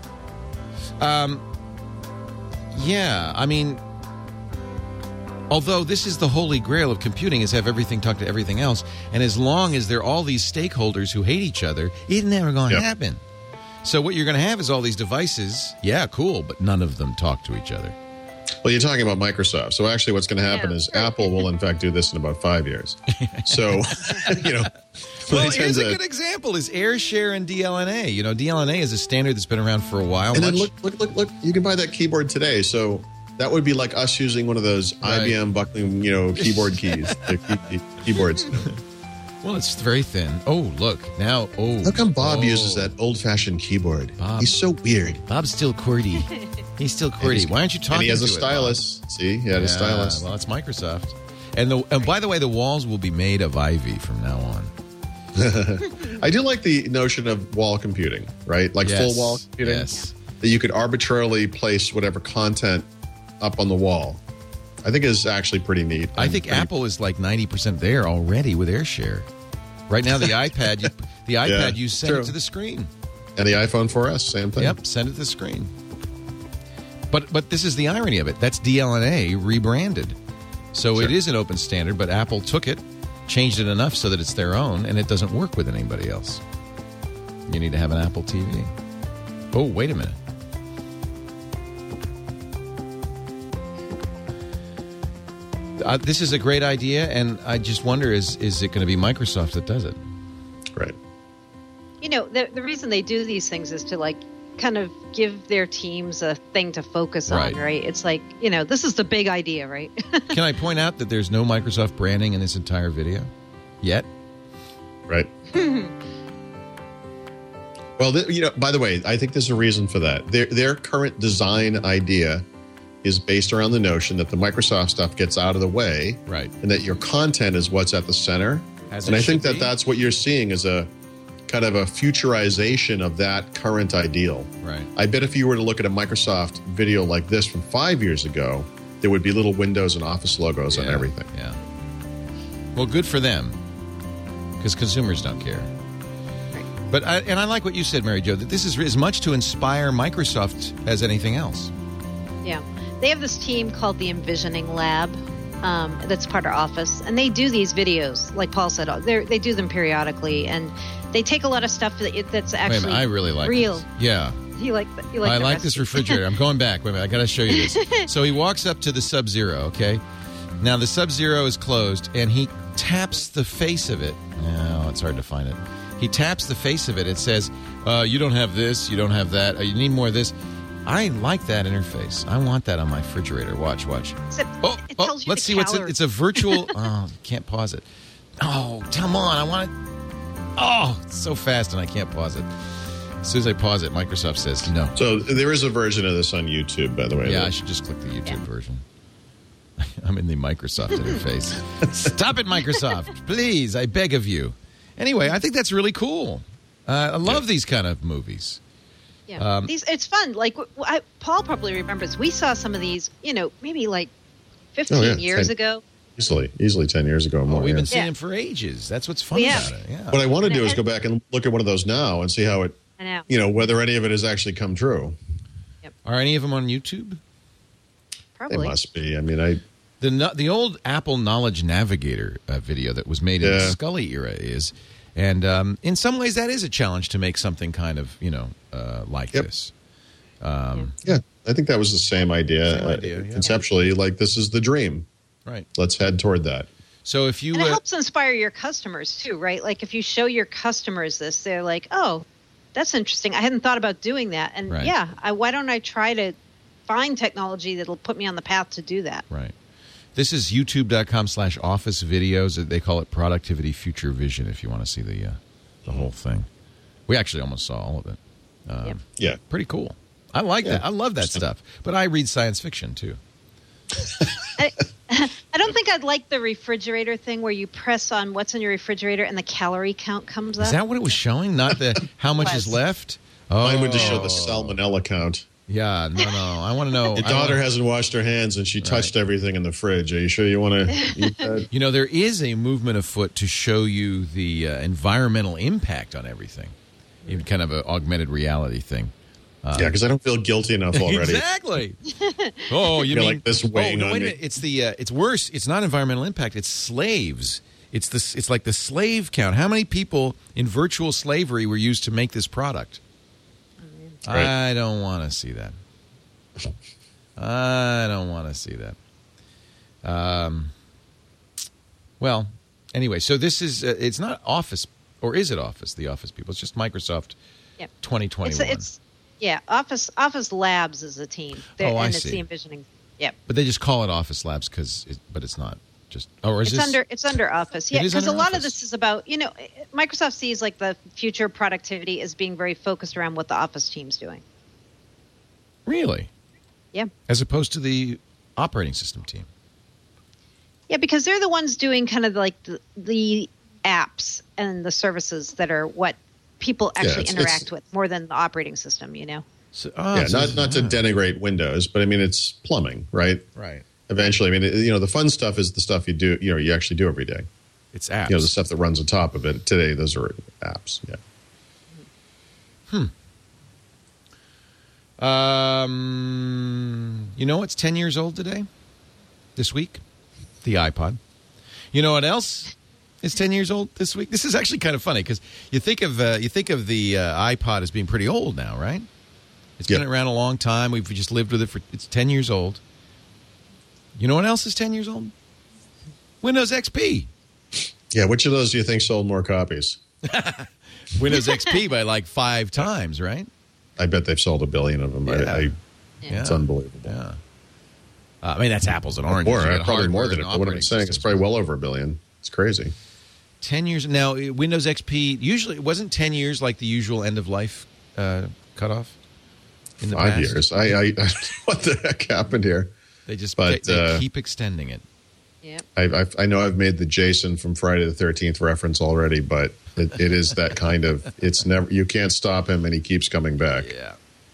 Yeah, I mean, although this is the holy grail of computing, is have everything talk to everything else, and as long as there are all these stakeholders who hate each other, it's never going to happen. So what you're going to have is all these devices, yeah, cool, but none of them talk to each other. Well, you're talking about Microsoft. So actually what's going to happen is Apple will, in fact, do this in about 5 years. So, Well, here's a good example is AirShare and DLNA. DLNA is a standard that's been around for a while. And then look, you can buy that keyboard today. So that would be like us using one of those IBM buckling, keyboard keys, the keyboards. Well, it's very thin. Oh, look. Now, How come Bob uses that old-fashioned keyboard? Bob. He's so weird. Bob's still QWERTY. He's still QWERTY. Why aren't you talking And he has to a stylus. See? He had a stylus. Well, it's Microsoft. And by the way, the walls will be made of ivy from now on. I do like the notion of wall computing, right? Like full wall computing. Yes. That you could arbitrarily place whatever content up on the wall. I think is actually pretty neat. I think Apple is like 90% there already with AirShare. Right now, the iPad, you send it to the screen. And the iPhone 4S, same thing. Yep, send it to the screen. But this is the irony of it. That's DLNA rebranded. So it is an open standard, but Apple took it, changed it enough so that it's their own, and it doesn't work with anybody else. You need to have an Apple TV. Oh, wait a minute. This is a great idea, and I just wonder, is it going to be Microsoft that does it? Right. The reason they do these things is to, kind of give their teams a thing to focus on, right? It's like, this is the big idea, right? Can I point out that there's no Microsoft branding in this entire video yet? Right. Well, by the way, I think there's a reason for that. Their current design idea is based around the notion that the Microsoft stuff gets out of the way, right, and that your content is what's at the center. And I think that's what you're seeing is a kind of a futurization of that current ideal. Right. I bet if you were to look at a Microsoft video like this from 5 years ago, there would be little Windows and Office logos on everything. Yeah. Well, good for them, because consumers don't care. Right. But I like what you said, Mary Jo, that this is as much to inspire Microsoft as anything else. Yeah. They have this team called the Envisioning Lab that's part of Office, and they do these videos, like Paul said. They do them periodically, and they take a lot of stuff that's actually Wait a minute, I really like real. This. Yeah. You like I like this refrigerator. I'm going back. Wait a minute, I got to show you this. So he walks up to the Sub-Zero, okay? Now the Sub-Zero is closed, and he taps the face of it. No, it's hard to find it. He taps the face of it. It says, you don't have this, you don't have that, you need more of this. I like that interface. I want that on my refrigerator. Watch. It tells you let's see what's it. It's a virtual. Oh, you can't pause it. Oh, come on. I want it. Oh, it's so fast and I can't pause it. As soon as I pause it, Microsoft says no. So there is a version of this on YouTube, by the way. Yeah, I should just click the YouTube version. I'm in the Microsoft interface. Stop it, Microsoft. Please, I beg of you. Anyway, I think that's really cool. I love these kind of movies. Yeah, it's fun. Paul probably remembers. We saw some of these, maybe 15 years ago. Easily 10 years ago or more. We've been seeing them for ages. That's what's fun about it. Yeah. What I want to do is go back and look at one of those now and see how it, whether any of it has actually come true. Yep. Are any of them on YouTube? Probably. They must be. I mean, the old Apple Knowledge Navigator video that was made in the Scully era is. And in some ways, that is a challenge to make something kind of, like this. Yeah, I think that was the same idea. Yeah. Conceptually, like this is the dream. Right. Let's head toward that. So if you and it helps inspire your customers too, right? Like if you show your customers this, they're like, "Oh, that's interesting. I hadn't thought about doing that." And why don't I try to find technology that'll put me on the path to do that? Right. This is youtube.com/office videos. They call it Productivity Future Vision if you want to see the whole thing. We actually almost saw all of it. Yeah. Pretty cool. I like that. I love that stuff. But I read science fiction, too. I don't think I'd like the refrigerator thing where you press on what's in your refrigerator and the calorie count comes up. Is that what it was showing? Not the how much is left? Oh. Mine would just show the salmonella count. Yeah, no. I want to know. Your daughter hasn't washed her hands and she touched everything in the fridge. Are you sure you want to eat that? You know, there is a movement afoot to show you the environmental impact on everything. Even kind of an augmented reality thing. Because I don't feel guilty enough already. Exactly. Oh, you feel mean like this weighing on wait a me? minute. It's it's worse. It's not environmental impact. It's slaves. It's like the slave count. How many people in virtual slavery were used to make this product? Right. I don't want to see that. I don't want to see that. Well, anyway, so this is it's not Office, or is it Office? The Office people. It's just Microsoft. 2021. Office Labs is a team. I see. see. It's the envisioning. Yep. But they just call it Office Labs but it's not just. Or is it's under Office. Yeah, because a lot of this is about Microsoft sees like the future productivity as being very focused around what the Office team's doing. Really? Yeah. As opposed to the operating system team. Yeah, because they're the ones doing kind of like the apps and the services that are what people actually interact with more than the operating system, So, not to denigrate Windows, but I mean it's plumbing, right? Right. Eventually, I mean the fun stuff is the stuff you do, you actually do every day. It's apps. The stuff that runs on top of it. Today, those are apps. Yeah. It's 10 years old today. This week, the iPod. You know what else? It's 10 years old this week. This is actually kind of funny because you think of the iPod as being pretty old now, right? It's been around a long time. We've just lived with it it's 10 years old. You know what else is 10 years old? Windows XP. Yeah, which of those do you think sold more copies? Windows XP by like 5 times, right? I bet they've sold 1 billion of them. Yeah. It's unbelievable. Yeah. I mean, that's apples and oranges. Probably more than it. But what I'm saying, it's probably well over 1 billion. It's crazy. 10 years. Now, Windows XP, usually, it wasn't 10 years like the usual end-of-life cutoff? In the 5 past? years. I don't know what the heck happened here. They just they keep extending it. Yep. I know I've made the Jason from Friday the 13th reference already, but it is that kind of, it's never, you can't stop him and he keeps coming back. Yeah.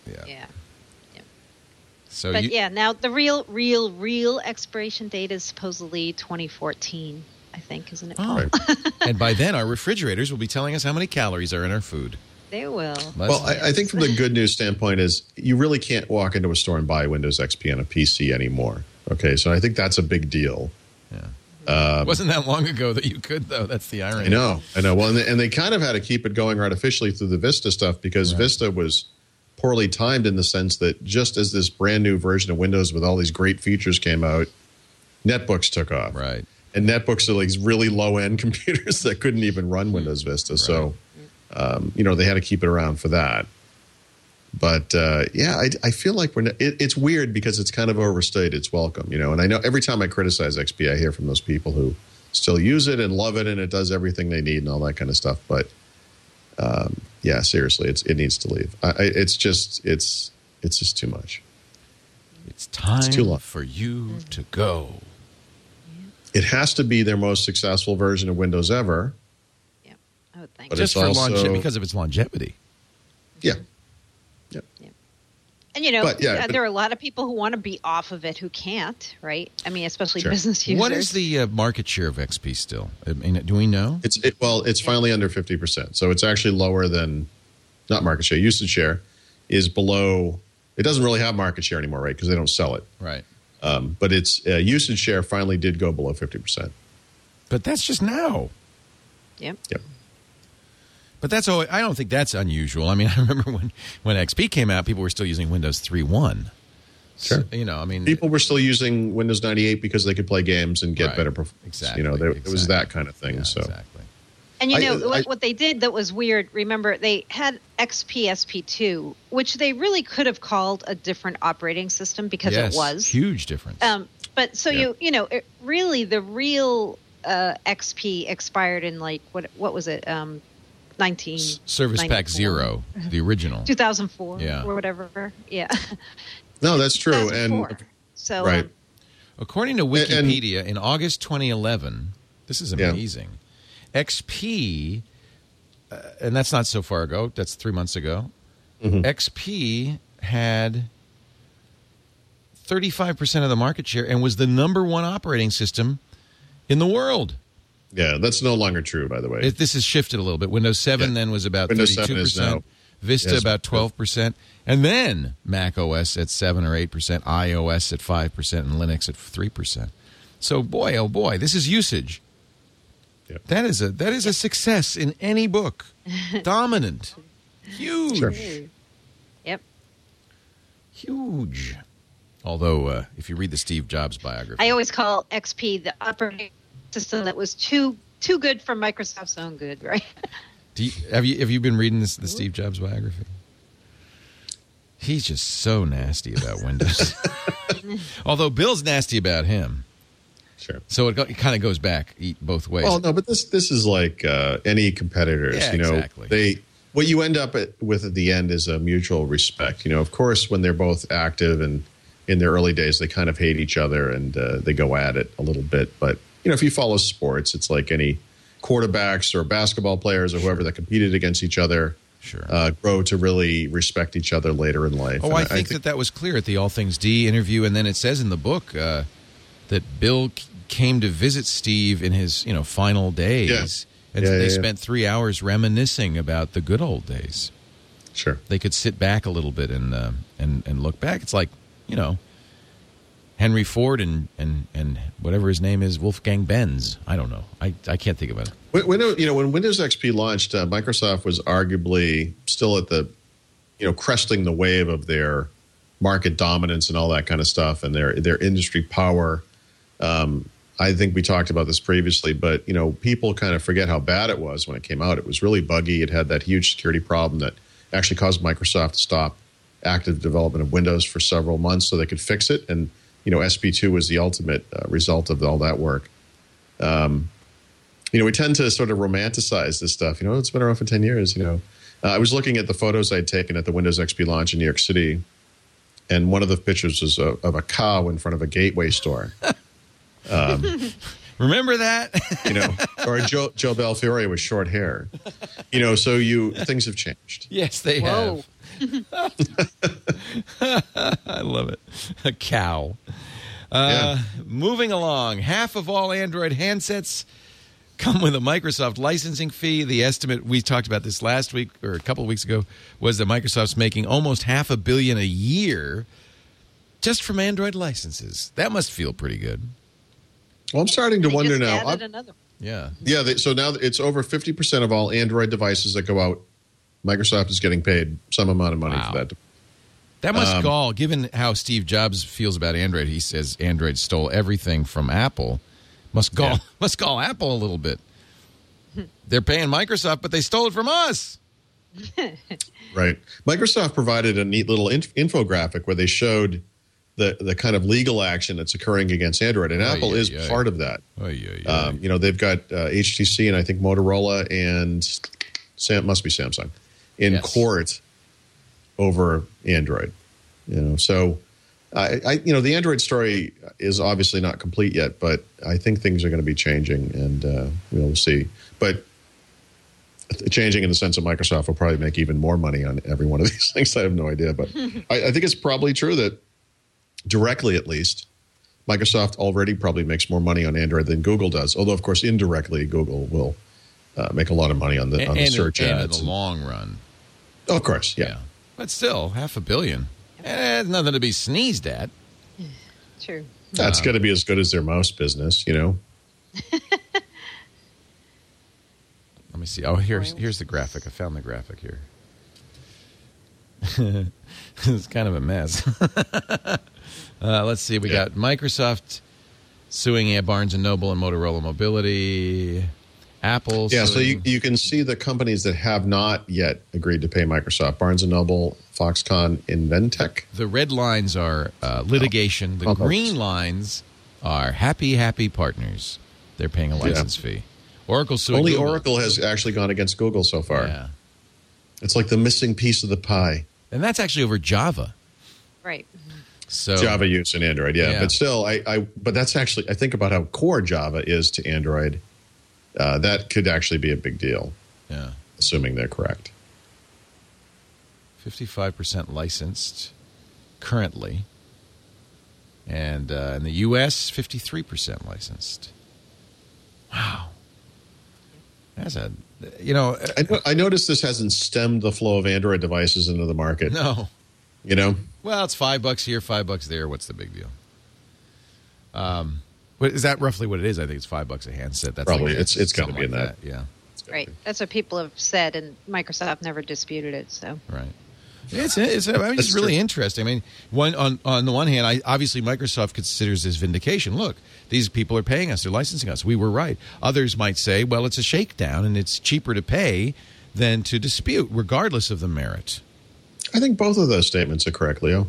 So now the real expiration date is supposedly 2014, I think, isn't it, Paul? Right. And by then, our refrigerators will be telling us how many calories are in our food. They will. Well, I think from the good news standpoint is you really can't walk into a store and buy Windows XP on a PC anymore. Okay, so I think that's a big deal. Yeah. It wasn't that long ago that you could, though. That's the irony. I know. Well, and they kind of had to keep it going artificially through the Vista stuff because Vista was poorly timed in the sense that just as this brand new version of Windows with all these great features came out, netbooks took off. Right. And netbooks are like really low-end computers that couldn't even run Windows Vista. Right. So, they had to keep it around for that. But, I feel like it's weird because it's kind of overstayed its welcome, And I know every time I criticize XP, I hear from those people who still use it and love it and it does everything they need and all that kind of stuff. But, seriously, it needs to leave. It's just too much. It's time for you to go. It has to be their most successful version of Windows ever. Yeah, I would think. But just for longevity, because of its longevity. Yeah. Yep. And there are a lot of people who want to be off of it who can't, right? I mean, especially business users. What is the market share of XP still? I mean, do we know? It's finally under 50%. So it's actually lower than, not market share, usage share is below. It doesn't really have market share anymore, right? Because they don't sell it. Right. But its usage share finally did go below 50%. But that's just now. Yep. But I don't think that's unusual. I mean, I remember when XP came out, people were still using Windows 3.1. Sure. So, I mean, people were still using Windows 98 because they could play games and get Right. better performance. Exactly. It was that kind of thing. yeah, So exactly. And what they did that was weird, remember, they had XP SP2, which they really could have called a different operating system because Yes, it was. huge difference. But so Yeah. the real XP expired in what was it? 19 Service Pack 0, the original. 2004 Yeah. or whatever. Yeah. no, that's true. 2004. And So right. According to Wikipedia, in August 2011, this is amazing. XP, and that's not so far ago. That's 3 months ago. XP had 35% of the market share and was the number one operating system in the world. Yeah, that's no longer true, by the way. This has shifted a little bit. Windows 7 then was about Windows 32%. 7 is now- Vista yes, about 12%. And then Mac OS at 7 or 8%, iOS at 5%, and Linux at 3%. So, boy, oh boy, this is usage. Yep. That is a success in any book. Dominant. Huge. Sure. Yep. Huge. Although, if you read the Steve Jobs biography. I always call XP the operating system that was too good for Microsoft's own good, right? Have you been reading the Steve Jobs biography? He's just so nasty about Windows. Although Bill's nasty about him. Sure. So it kind of goes back both ways. Well, no, but this is like any competitors. Yeah, exactly. What you end up with at the end is a mutual respect. Of course, when they're both active and in their early days, they kind of hate each other and they go at it a little bit. But if you follow sports, it's like any quarterbacks or basketball players or whoever that competed against each other. Sure. Grow to really respect each other later in life. Oh, I think that was clear at the All Things D interview, and then it says in the book that Bill came to visit Steve in his final days, and they spent 3 hours reminiscing about the good old days. Sure. They could sit back a little bit and look back. It's like Henry Ford and whatever his name is, Wolfgang Benz. I don't know. I can't think of it. When Windows XP launched, Microsoft was arguably still at the, cresting the wave of their market dominance and all that kind of stuff, and their industry power. I think we talked about this previously, but people kind of forget how bad it was when it came out. It was really buggy. It had that huge security problem that actually caused Microsoft to stop active development of Windows for several months so they could fix it. And SP2 was the ultimate result of all that work. We tend to sort of romanticize this stuff. It's been around for 10 years. I was looking at the photos I'd taken at the Windows XP launch in New York City, and one of the pictures was of a cow in front of a Gateway store. Remember that? Or Joe Belfiore with short hair. So things have changed. Yes, they Whoa. have. I love it. A cow. Moving along, half of all Android handsets come with a Microsoft licensing fee. The estimate, we talked about this last week or a couple of weeks ago, was that Microsoft's making almost $500 million a year just from Android licenses. That must feel pretty good. Well, I'm starting to wonder just now. added another. Yeah. Yeah, so now it's over 50% of all Android devices that go out. Microsoft is getting paid some amount of money for that. That must gall, given how Steve Jobs feels about Android. He says Android stole everything from Apple. Must gall Apple a little bit. They're paying Microsoft, but they stole it from us. Right. Microsoft provided a neat little infographic where they showed the kind of legal action that's occurring against Android, and Apple is part of that. They've got HTC and I think Motorola and must be Samsung in court over Android. So the Android story is obviously not complete yet, but I think things are going to be changing, and we'll see. But changing in the sense that Microsoft will probably make even more money on every one of these things. I have no idea, but I think it's probably true that directly, at least, Microsoft already probably makes more money on Android than Google does. Although, of course, indirectly, Google will make a lot of money on the search ads. In the long run. Oh, of course, yeah. But still, $500 million. Nothing to be sneezed at. True. That's going to be as good as their mouse business, Let me see. Oh, here's the graphic. I found the graphic here. It's kind of a mess. Let's see. We got Microsoft suing Barnes & Noble and Motorola Mobility. Apple. Yeah, so you can see the companies that have not yet agreed to pay Microsoft. Barnes & Noble, Foxconn, Inventec. The red lines are litigation. The green lines are happy partners. They're paying a license fee. Oracle suing Only Google. Oracle has actually gone against Google so far. Yeah. It's like the missing piece of the pie. And that's actually over Java. Right. So Java use in Android, Yeah. But still, but that's actually, I think about how core Java is to Android. That could actually be a big deal, yeah, assuming they're correct. 55% licensed currently. And in the U.S., 53% licensed. Wow. That's a, I noticed this hasn't stemmed the flow of Android devices into the market. No. Well, it's $5 here, $5 there. What's the big deal? But is that roughly what it is? I think it's $5 a handset. That's probably. like, It's got to be like in that. Yeah. Right. That's what people have said, and Microsoft never disputed it. So. Right. It's it's really interesting. I mean, on the one hand, obviously Microsoft considers this vindication. Look, these people are paying us; they're licensing us. We were right. Others might say, well, it's a shakedown, and it's cheaper to pay than to dispute, regardless of the merit. I think both of those statements are correct, Leo.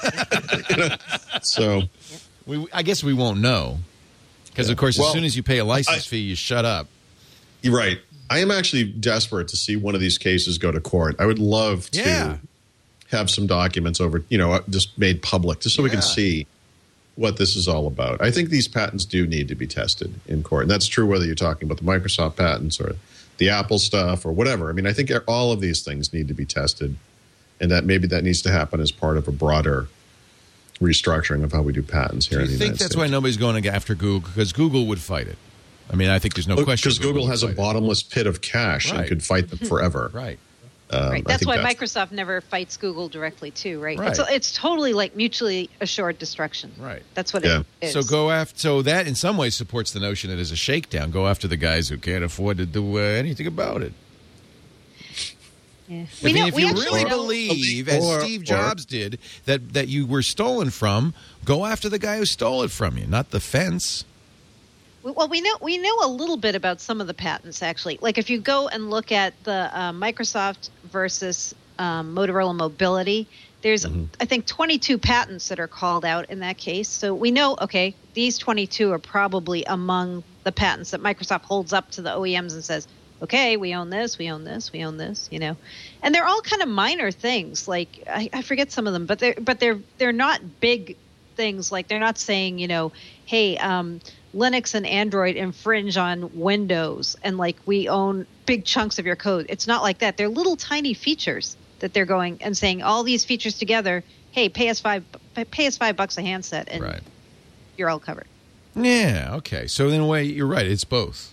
So, I guess we won't know because, of course, as soon as you pay a license fee, you shut up. You're right. I am actually desperate to see one of these cases go to court. I would love to have some documents over, just made public, just so we can see what this is all about. I think these patents do need to be tested in court. And that's true whether you're talking about the Microsoft patents or the Apple stuff or whatever. I mean, I think all of these things need to be tested, and that maybe that needs to happen as part of a broader restructuring of how we do patents here in the United States. Do you think that's why nobody's going after Google? Because Google would fight it. I mean, I think there's no question. Because Google has a bottomless pit of cash and could fight them forever. Right. Right. That's why Microsoft never fights Google directly, too, right? It's totally like mutually assured destruction. Right. That's what it is. So that in some ways supports the notion that as a shakedown, go after the guys who can't afford to do anything about it. Yeah. If you really believe, as Steve Jobs did, that you were stolen from, go after the guy who stole it from you, not the fence. Well, we know a little bit about some of the patents, actually. Like if you go and look at the Microsoft versus Motorola Mobility, there's, I think, 22 patents that are called out in that case. So we know, okay, these 22 are probably among the patents that Microsoft holds up to the OEMs and says, okay, we own this, we own this, we own this, And they're all kind of minor things. Like, I forget some of them, but they're not big things. Like they're not saying, hey, Linux and Android infringe on Windows and like we own big chunks of your code. It's not like that. They're little tiny features that they're going and saying all these features together. Hey, pay us $5 a handset and you're all covered. Yeah. Okay. So in a way, you're right. It's both.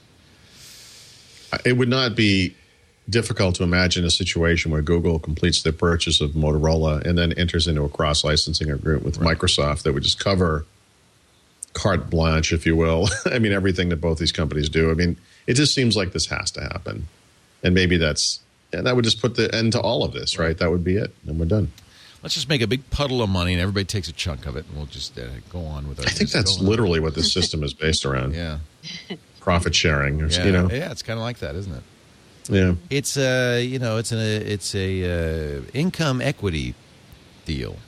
It would not be difficult to imagine a situation where Google completes their purchase of Motorola and then enters into a cross-licensing agreement with Microsoft that would just cover carte blanche, if you will. I mean, everything that both these companies do. I mean, it just seems like this has to happen. And maybe that would just put the end to all of this, right? That would be it. And we're done. Let's just make a big puddle of money and everybody takes a chunk of it and we'll just go on with it. I think that's literally what this system is based around. Yeah. Profit sharing, Yeah, it's kind of like that, isn't it? Yeah. It's it's a income equity deal.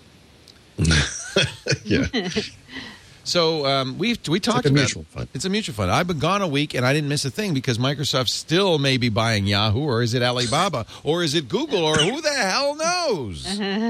Yeah. So we talked about mutual fund. It's a mutual fund. I've been gone a week and I didn't miss a thing because Microsoft still may be buying Yahoo, or is it Alibaba, or is it Google, or who the hell knows?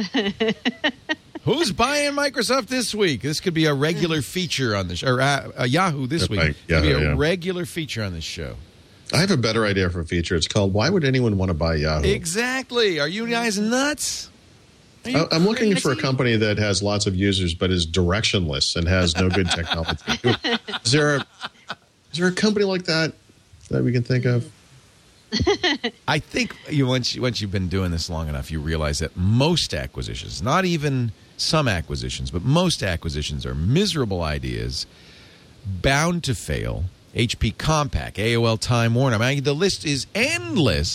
Who's buying Microsoft this week? This could be a regular feature on the show, or Yahoo this week. Could be a regular feature on this show. I have a better idea for a feature. It's called "Why Would Anyone Want to Buy Yahoo?" Exactly. Are you guys nuts? I'm looking for a company that has lots of users but is directionless and has no good technology. Is there a company like that we can think of? I think once you've been doing this long enough, you realize that most acquisitions, not even some acquisitions, but most acquisitions are miserable ideas, bound to fail. HP Compaq, AOL Time Warner. I mean, the list is endless.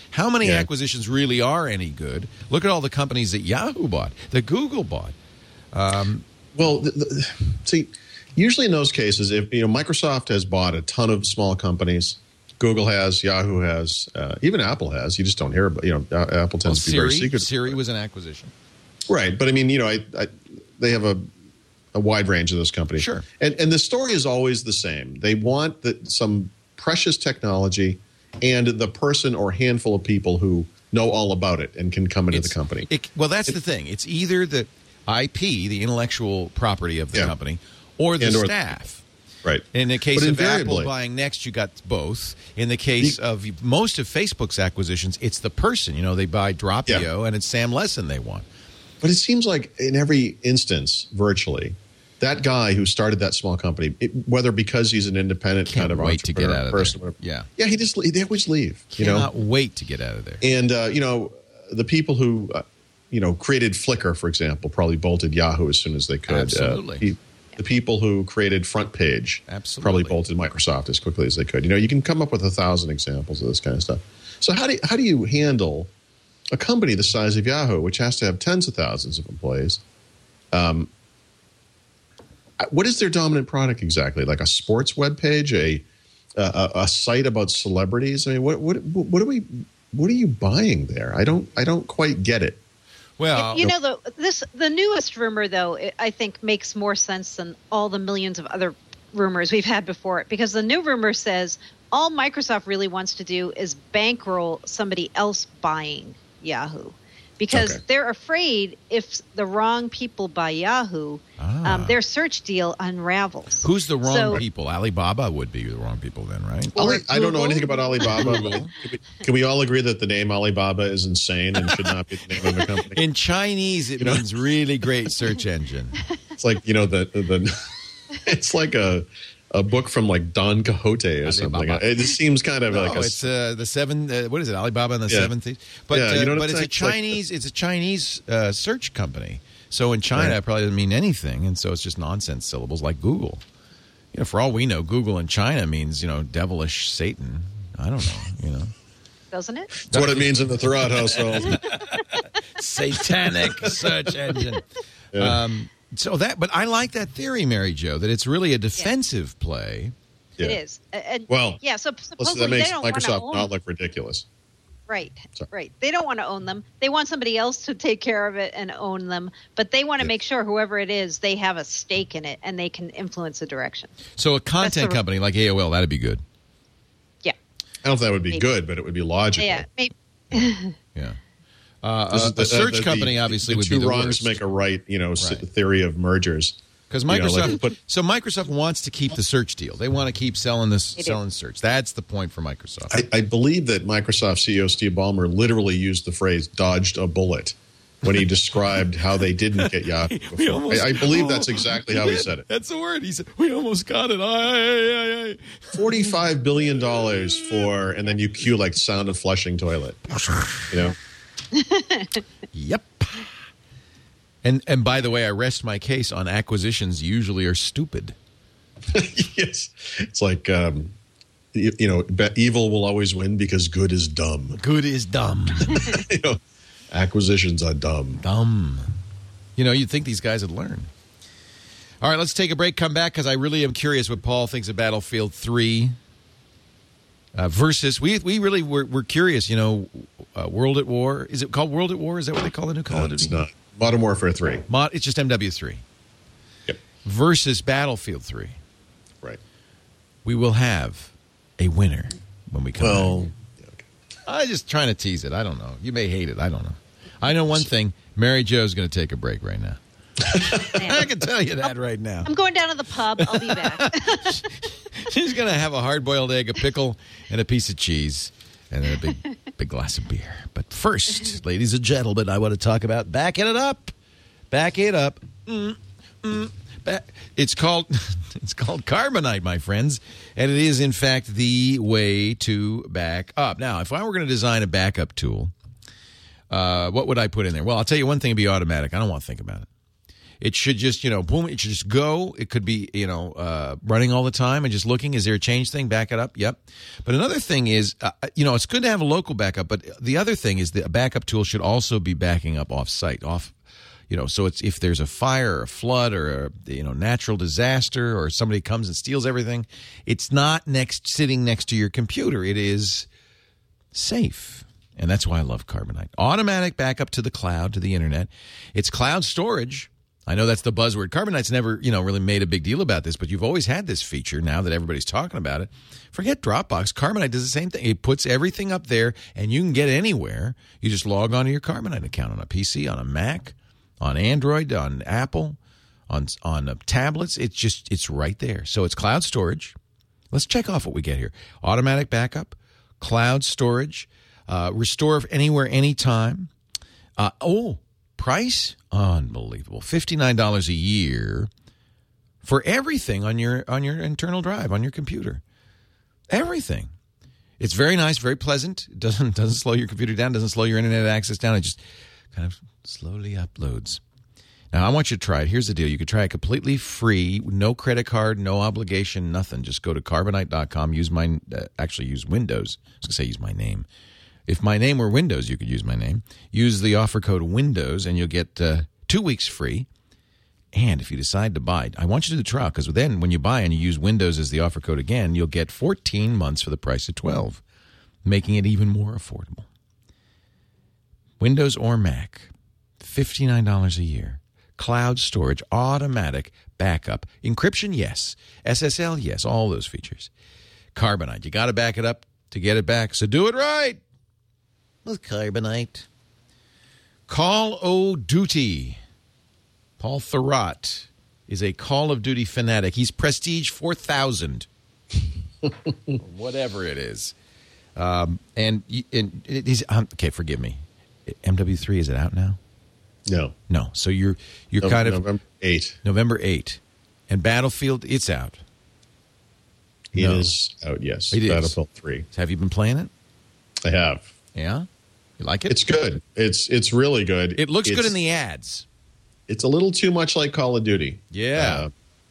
How many acquisitions really are any good? Look at all the companies that Yahoo bought, that Google bought. Well, see, usually in those cases, if Microsoft has bought a ton of small companies, Google has, Yahoo has, even Apple has. You just don't hear about. Apple tends to be very secretive. Siri was an acquisition, right? But I mean, they have a wide range of those companies. Sure. And the story is always the same. They want some precious technology and the person or handful of people who know all about it and can come into the company. That's the thing. It's either the IP, the intellectual property of the company, or the staff. Right. In the case of Apple buying Next, you got both. In the case of most of Facebook's acquisitions, it's the person. They buy Dropio, and it's Sam Lessin they want. But it seems like in every instance, virtually, that guy who started that small company, whether because he's an independent kind of wait to get out of person, there. They always leave. Cannot wait to get out of there. And the people who created Flickr, for example, probably bolted Yahoo as soon as they could. Absolutely. The people who created Front Page probably bolted Microsoft as quickly as they could. You can come up with 1,000 examples of this kind of stuff. So how do you handle a company the size of Yahoo, which has to have tens of thousands of employees? What is their dominant product exactly? Like a sports webpage, a site about celebrities? I mean, what are you buying there? I don't quite get it. Well, the newest rumor, though, I think makes more sense than all the millions of other rumors we've had before it, because the new rumor says all Microsoft really wants to do is bankroll somebody else buying Yahoo, because they're afraid if the wrong people buy Yahoo, their search deal unravels. Who's the wrong people? Alibaba would be the wrong people then, right? I don't know anything about Alibaba, but can we all agree that the name Alibaba is insane and should not be the name of the company? In Chinese, it means really great search engine. It's like, it's like a book from like Don Quixote or something. It just seems kind of it's the seven. What is it? Alibaba and the 70s. But but it's a Chinese search company. So in China, it probably doesn't mean anything, and so it's just nonsense syllables like Google. For all we know, Google in China means devilish Satan. I don't know. Doesn't it? That's what it means in the Thurrott household. Satanic search engine. Yeah. But I like that theory, Mary Jo, that it's really a defensive play. Yeah. It is. So supposedly that makes they don't Microsoft not look ridiculous. Right. Right. They don't want to own them. They want somebody else to take care of it and own them. But they want to make sure whoever it is, they have a stake in it and they can influence the direction. So a content company like AOL, that'd be good. Yeah. I don't know if that would be good, but it would be logical. Yeah. Maybe. Yeah. A search company obviously would be the worst. Two wrongs make a right, theory of mergers. Because Microsoft wants to keep the search deal. They want to keep selling search. That's the point for Microsoft. I believe that Microsoft CEO Steve Ballmer literally used the phrase "dodged a bullet" when he described how they didn't get Yahoo before. I believe that's exactly how he said it. That's the word. He said, "We almost got it." $45 billion for, and then you cue like sound of flushing toilet. Yep. And by the way, I rest my case on acquisitions usually are stupid. Yes. It's like, evil will always win because good is dumb. Good is dumb. Acquisitions are dumb. Dumb. You'd think these guys would learn. All right, let's take a break, come back, because I really am curious what Paul thinks of Battlefield 3 versus, we're curious, World at War. Is it called World at War? Is that what they call the new Call of Duty? It's not. Modern Warfare 3. It's just MW3. Yep. Versus Battlefield 3. Right. We will have a winner when we come back. Okay. I'm just trying to tease it. I don't know. You may hate it. I don't know. I know one thing. Mary Jo's going to take a break right now. I can tell you that right now. I'm going down to the pub. I'll be back. She's going to have a hard-boiled egg, a pickle, and a piece of cheese. And then a big glass of beer. But first, ladies and gentlemen, I want to talk about backing it up. Back it up. It's called Carbonite, my friends. And it is, in fact, the way to back up. Now, if I were going to design a backup tool, what would I put in there? Well, I'll tell you one thing would be automatic. I don't want to think about it. It should just, boom, it should just go. It could be, running all the time and just looking. Is there a change thing? Back it up. Yep. But another thing is, it's good to have a local backup, but the other thing is the backup tool should also be backing up off-site, so it's if there's a fire or a flood or a natural disaster or somebody comes and steals everything, it's not sitting next to your computer. It is safe. And that's why I love Carbonite. Automatic backup to the cloud, to the internet. It's cloud storage. I know that's the buzzword. Carbonite's never, really made a big deal about this, but you've always had this feature now that everybody's talking about it. Forget Dropbox. Carbonite does the same thing. It puts everything up there, and you can get it anywhere. You just log on to your Carbonite account on a PC, on a Mac, on Android, on Apple, on tablets. It's right there. So it's cloud storage. Let's check off what we get here. Automatic backup, cloud storage, restore anywhere, anytime. Price? Unbelievable. $59 a year for everything on your internal drive, on your computer. Everything. It's very nice, very pleasant. It doesn't slow your computer down, doesn't slow your internet access down. It just kind of slowly uploads. Now, I want you to try it. Here's the deal. You could try it completely free, no credit card, no obligation, nothing. Just go to Carbonite.com, use Windows. I was going to say use my name. If my name were Windows, you could use my name. Use the offer code Windows, and you'll get 2 weeks free. And if you decide to buy, I want you to do the trial, because then when you buy and you use Windows as the offer code again, you'll get 14 months for the price of 12, making it even more affordable. Windows or Mac, $59 a year. Cloud storage, automatic backup. Encryption, yes. SSL, yes. All those features. Carbonite, you got to back it up to get it back. So do it right with Carbonite. Call o' Duty. Paul Thurrott is a Call of Duty fanatic. He's Prestige 4000. Whatever it is. And he's okay, forgive me. MW3, is it out now? No. So you're kind of November 8. And Battlefield, it's out. It is out, yes. It Battlefield 3. Have you been playing it? I have. Yeah? You like it? It's good. It's really good. It looks good in the ads. It's a little too much like Call of Duty. Yeah.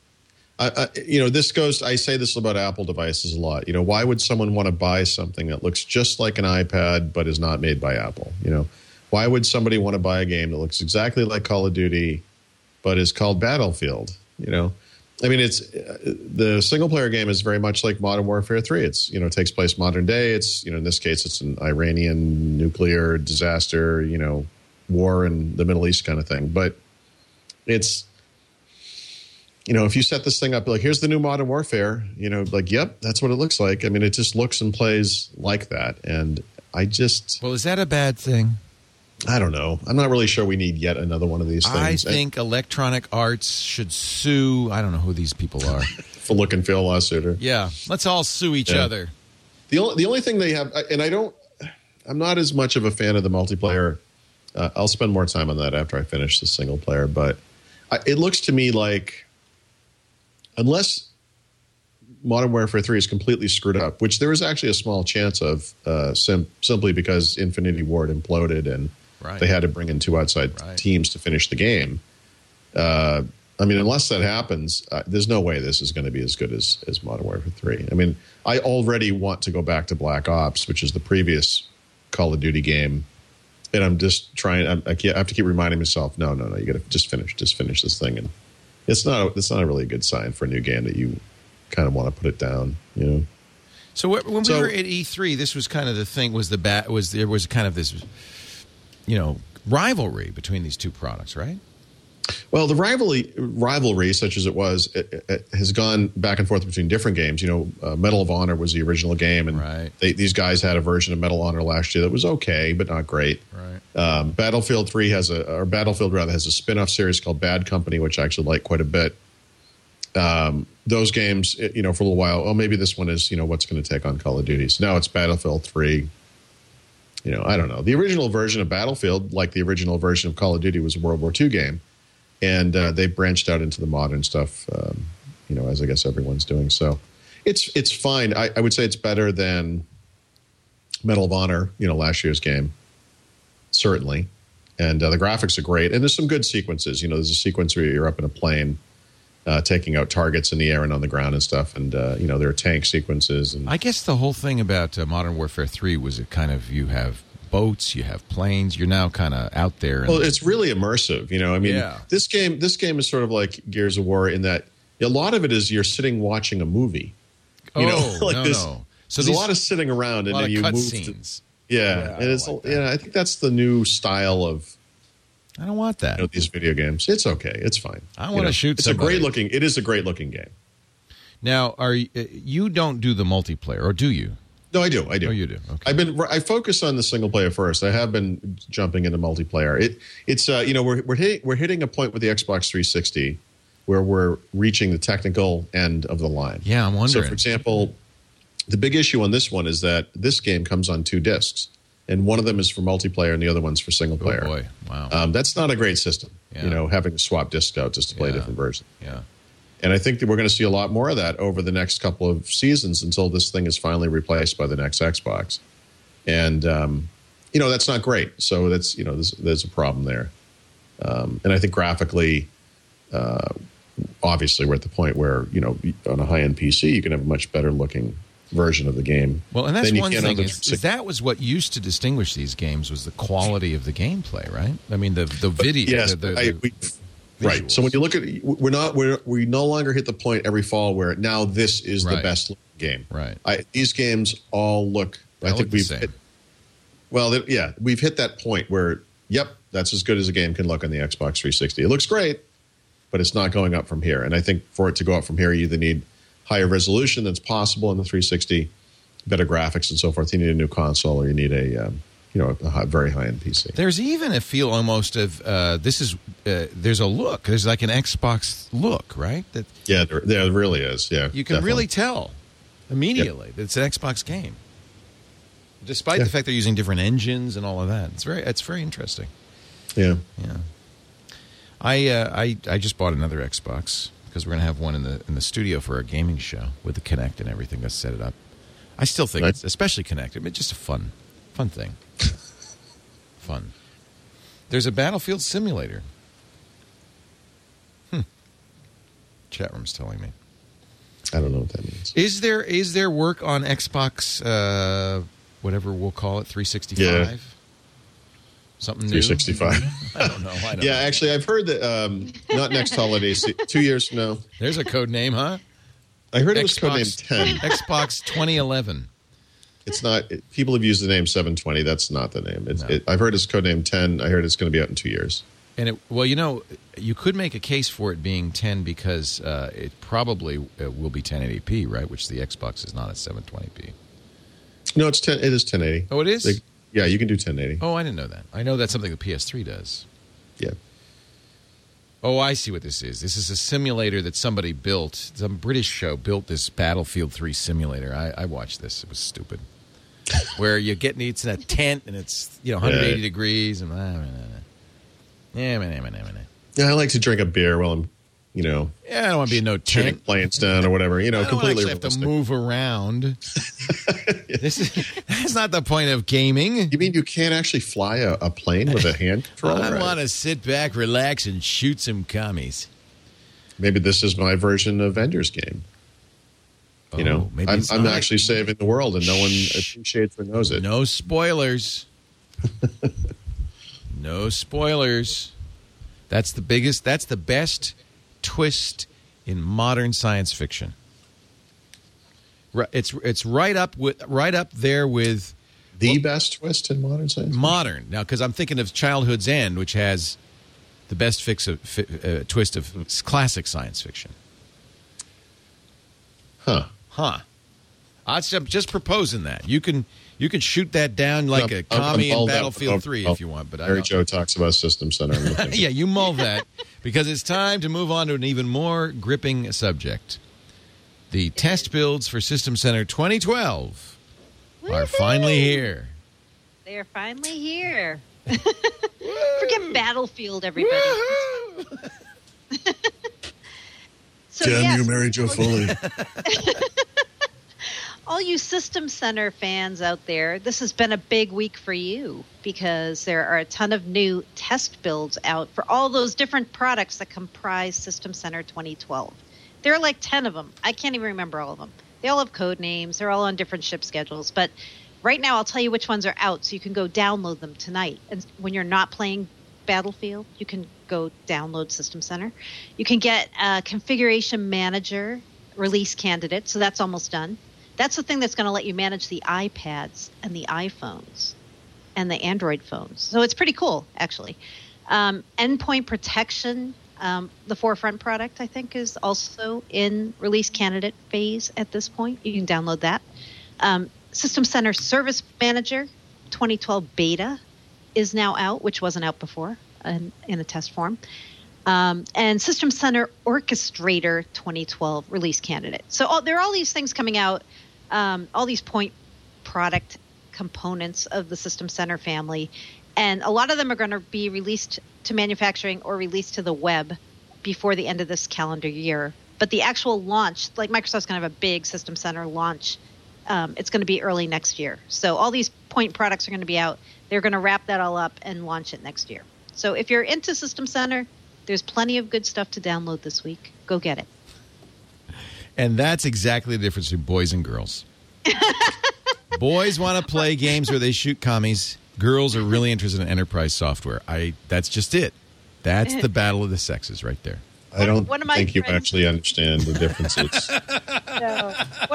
This goes, I say this about Apple devices a lot. Why would someone want to buy something that looks just like an iPad but is not made by Apple? Why would somebody want to buy a game that looks exactly like Call of Duty but is called Battlefield? It's the single player game is very much like Modern Warfare 3. It's it takes place modern day. It's in this case it's an Iranian nuclear disaster, war in the Middle East kind of thing. But it's if you set this thing up like here's the new Modern Warfare, yep, that's what it looks like. It just looks and plays like that, and well, is that a bad thing? I don't know. I'm not really sure we need yet another one of these things. I think Electronic Arts should sue. I don't know who these people are. For look and feel lawsuiter. Yeah, let's all sue each other. The only thing they have, and I'm not as much of a fan of the multiplayer. I'll spend more time on that after I finish the single player. But it looks to me like, unless Modern Warfare 3 is completely screwed up, which there is actually a small chance of, simply because Infinity Ward imploded and they had to bring in two outside teams to finish the game. Unless that happens, there's no way this is going to be as good as Modern Warfare 3. I already want to go back to Black Ops, which is the previous Call of Duty game, and I'm just trying. I have to keep reminding myself, no, you got to just finish this thing, and it's not a really good sign for a new game that you kind of want to put it down, So when we were at E3, this was kind of the thing. There was kind of this, rivalry between these two products, right? Well, the rivalry, such as it was, it has gone back and forth between different games. Medal of Honor was the original game, and these guys had a version of Medal of Honor last year that was okay, but not great. Right. Battlefield 3 has a spin-off series called Bad Company, which I actually like quite a bit. Those games, for a little while, maybe this one is, what's going to take on Call of Duty. So now it's Battlefield 3. I don't know. The original version of Battlefield, like the original version of Call of Duty, was a World War II game. And they branched out into the modern stuff, as I guess everyone's doing. So it's fine. I would say it's better than Medal of Honor, last year's game, certainly. And the graphics are great. And there's some good sequences. There's a sequence where you're up in a plane taking out targets in the air and on the ground and stuff. And, there are tank sequences. And I guess the whole thing about Modern Warfare 3 was it kind of, you have boats, you have planes, you're now kind of out there. Well, it's really immersive. This game is sort of like Gears of War in that a lot of it is you're sitting watching a movie. So there's a lot of sitting around and then you move cutscenes. I think that's the new style of. I don't want that. These video games. It's okay. It's fine. I want to shoot. It is a great looking game. Now, you don't do the multiplayer, or do you? No, I do. Oh, you do. Okay. I focus on the single player first. I have been jumping into multiplayer. We're hitting a point with the Xbox 360 where we're reaching the technical end of the line. Yeah, I'm wondering. So, for example, the big issue on this one is that this game comes on 2 discs. And one of them is for multiplayer, and the other one's for single player. Oh boy! Wow, that's not a great system. Yeah. Having to swap discs out just to play a different version. Yeah, and I think that we're going to see a lot more of that over the next couple of seasons until this thing is finally replaced by the next Xbox. And that's not great. So that's there's a problem there. And I think graphically, obviously, we're at the point where on a high-end PC you can have a much better looking version of the game. Well, and that's one thing is that was what used to distinguish these games was the quality of the gameplay, right? I mean, the video. Yes, right. So when you look at we no longer hit the point every fall where now this is the best game. Right. These games all look. I think we've hit. Well, we've hit that point where that's as good as a game can look on the Xbox 360. It looks great, but it's not going up from here. And I think for it to go up from here, you either need higher resolution that's possible in the 360, better graphics and so forth. You need a new console, or you need a very high-end PC. There's even a feel almost of there's a look. There's like an Xbox look, right? There really is. Yeah, you can really tell immediately that it's an Xbox game, despite the fact they're using different engines and all of that. It's very interesting. Yeah. I just bought another Xbox, because we're going to have one in the studio for our gaming show with the Kinect and everything. Let's set it up. I still think it's especially Kinect. I mean, just a fun thing. Fun. There's a Battlefield simulator. Chat room's telling me. I don't know what that means. Is there work on Xbox, whatever we'll call it, 365? Yeah. Something new? 365. I don't know. Yeah, actually, I've heard that not next holiday, 2 years from now. There's a code name, huh? I heard it was codename 10. Xbox 2011. It's not. People have used the name 720. That's not the name. I've heard it's codename 10. I heard it's going to be out in 2 years. And you could make a case for it being 10 because it probably will be 1080p, right? Which the Xbox is not at 720p. No, it's 10. It is 1080. Oh, it is? Yeah, you can do 1080. Oh, I didn't know that. I know that's something the PS3 does. Yeah. Oh, I see what this is. This is a simulator that somebody built. Some British show built this Battlefield 3 simulator. I watched this. It was stupid. Where it's in a tent and it's 180 degrees and Yeah, I like to drink a beer while I'm I don't want to be in no shooting tent. planes down or whatever. I don't completely have to move around. That's not the point of gaming. You mean you can't actually fly a plane with a hand control? I want to sit back, relax, and shoot some commies. Maybe this is my version of Ender's Game. Maybe I'm actually saving the world, and no one appreciates or knows it. No spoilers. No spoilers. That's the best twist in modern science fiction. It's right up there with the best twist in modern science fiction? Modern. Now, because I'm thinking of Childhood's End, which has the best twist of classic science fiction. Huh. I'm just proposing that. You can shoot that down like a commie in Battlefield 3 if you want. But Mary Jo talks about System Center. Yeah, you mull that because it's time to move on to an even more gripping subject. The test builds for System Center 2012 are finally here. They are finally here. Forget Battlefield, everybody. Damn you, Mary Jo Foley. all you System Center fans out there, this has been a big week for you because there are a ton of new test builds out for all those different products that comprise System Center 2012. There are like 10 of them. I can't even remember all of them. They all have code names. They're all on different ship schedules. But right now, I'll tell you which ones are out so you can go download them tonight. And when you're not playing Battlefield, you can go download System Center. You can get a Configuration Manager release candidate, so that's almost done. That's the thing that's going to let you manage the iPads and the iPhones and the Android phones. So it's pretty cool, actually. Endpoint Protection, the Forefront product, I think, is also in release candidate phase at this point. You can download that. System Center Service Manager 2012 beta is now out, which wasn't out before in a test form. And System Center Orchestrator 2012 release candidate. So there are all these things coming out, all these point product components of the System Center family. And a lot of them are going to be released to manufacturing or released to the web before the end of this calendar year. But the actual launch, like Microsoft's going to have a big System Center launch, it's going to be early next year. So all these point products are going to be out. They're going to wrap that all up and launch it next year. So if you're into System Center, there's plenty of good stuff to download this week. Go get it. And that's exactly the difference between boys and girls. Boys want to play games where they shoot commies. Girls are really interested in enterprise software. That's just it. That's the battle of the sexes right there. I don't think you actually understand the differences. No.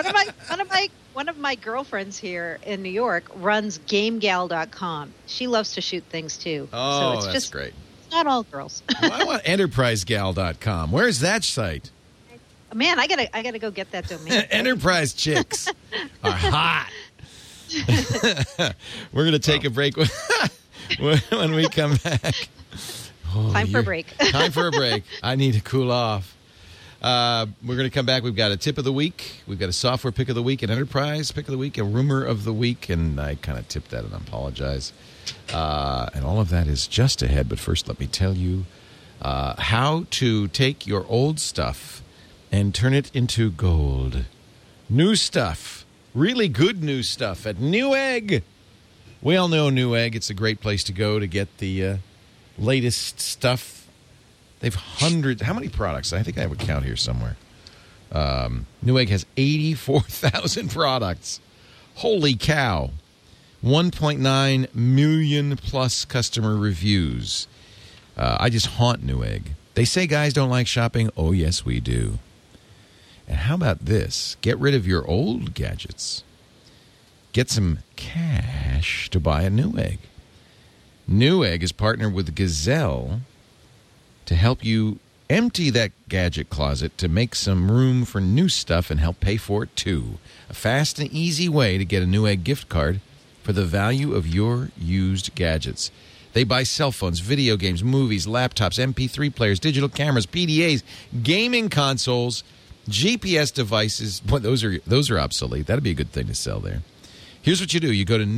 One of my girlfriends here in New York runs GameGal.com. She loves to shoot things too. Oh, so it's that's just, great. It's not all girls. Well, I want EnterpriseGal.com. Where's that site? Man, I gotta go get that domain. Enterprise chicks are hot. We're gonna take a break when we come back. Time for a break. Time for a break. I need to cool off. We're going to come back. We've got a tip of the week. We've got a software pick of the week, an enterprise pick of the week, a rumor of the week, and I kind of tipped that and I apologize. And all of that is just ahead. But first, let me tell you how to take your old stuff and turn it into gold. New stuff. Really good new stuff at Newegg. We all know Newegg. It's a great place to go to get the latest stuff. They've hundreds. How many products? I think I have a count here somewhere. Newegg has 84,000 products. Holy cow. 1.9 million plus customer reviews. I just haunt Newegg. They say guys don't like shopping. Oh, yes, we do. And how about this? Get rid of your old gadgets. Get some cash to buy a Newegg. Newegg is partnered with Gazelle to help you empty that gadget closet to make some room for new stuff and help pay for it, too. A fast and easy way to get a Newegg gift card for the value of your used gadgets. They buy cell phones, video games, movies, laptops, MP3 players, digital cameras, PDAs, gaming consoles, GPS devices. Boy, those are obsolete. That'd be a good thing to sell there. Here's what you do. You go to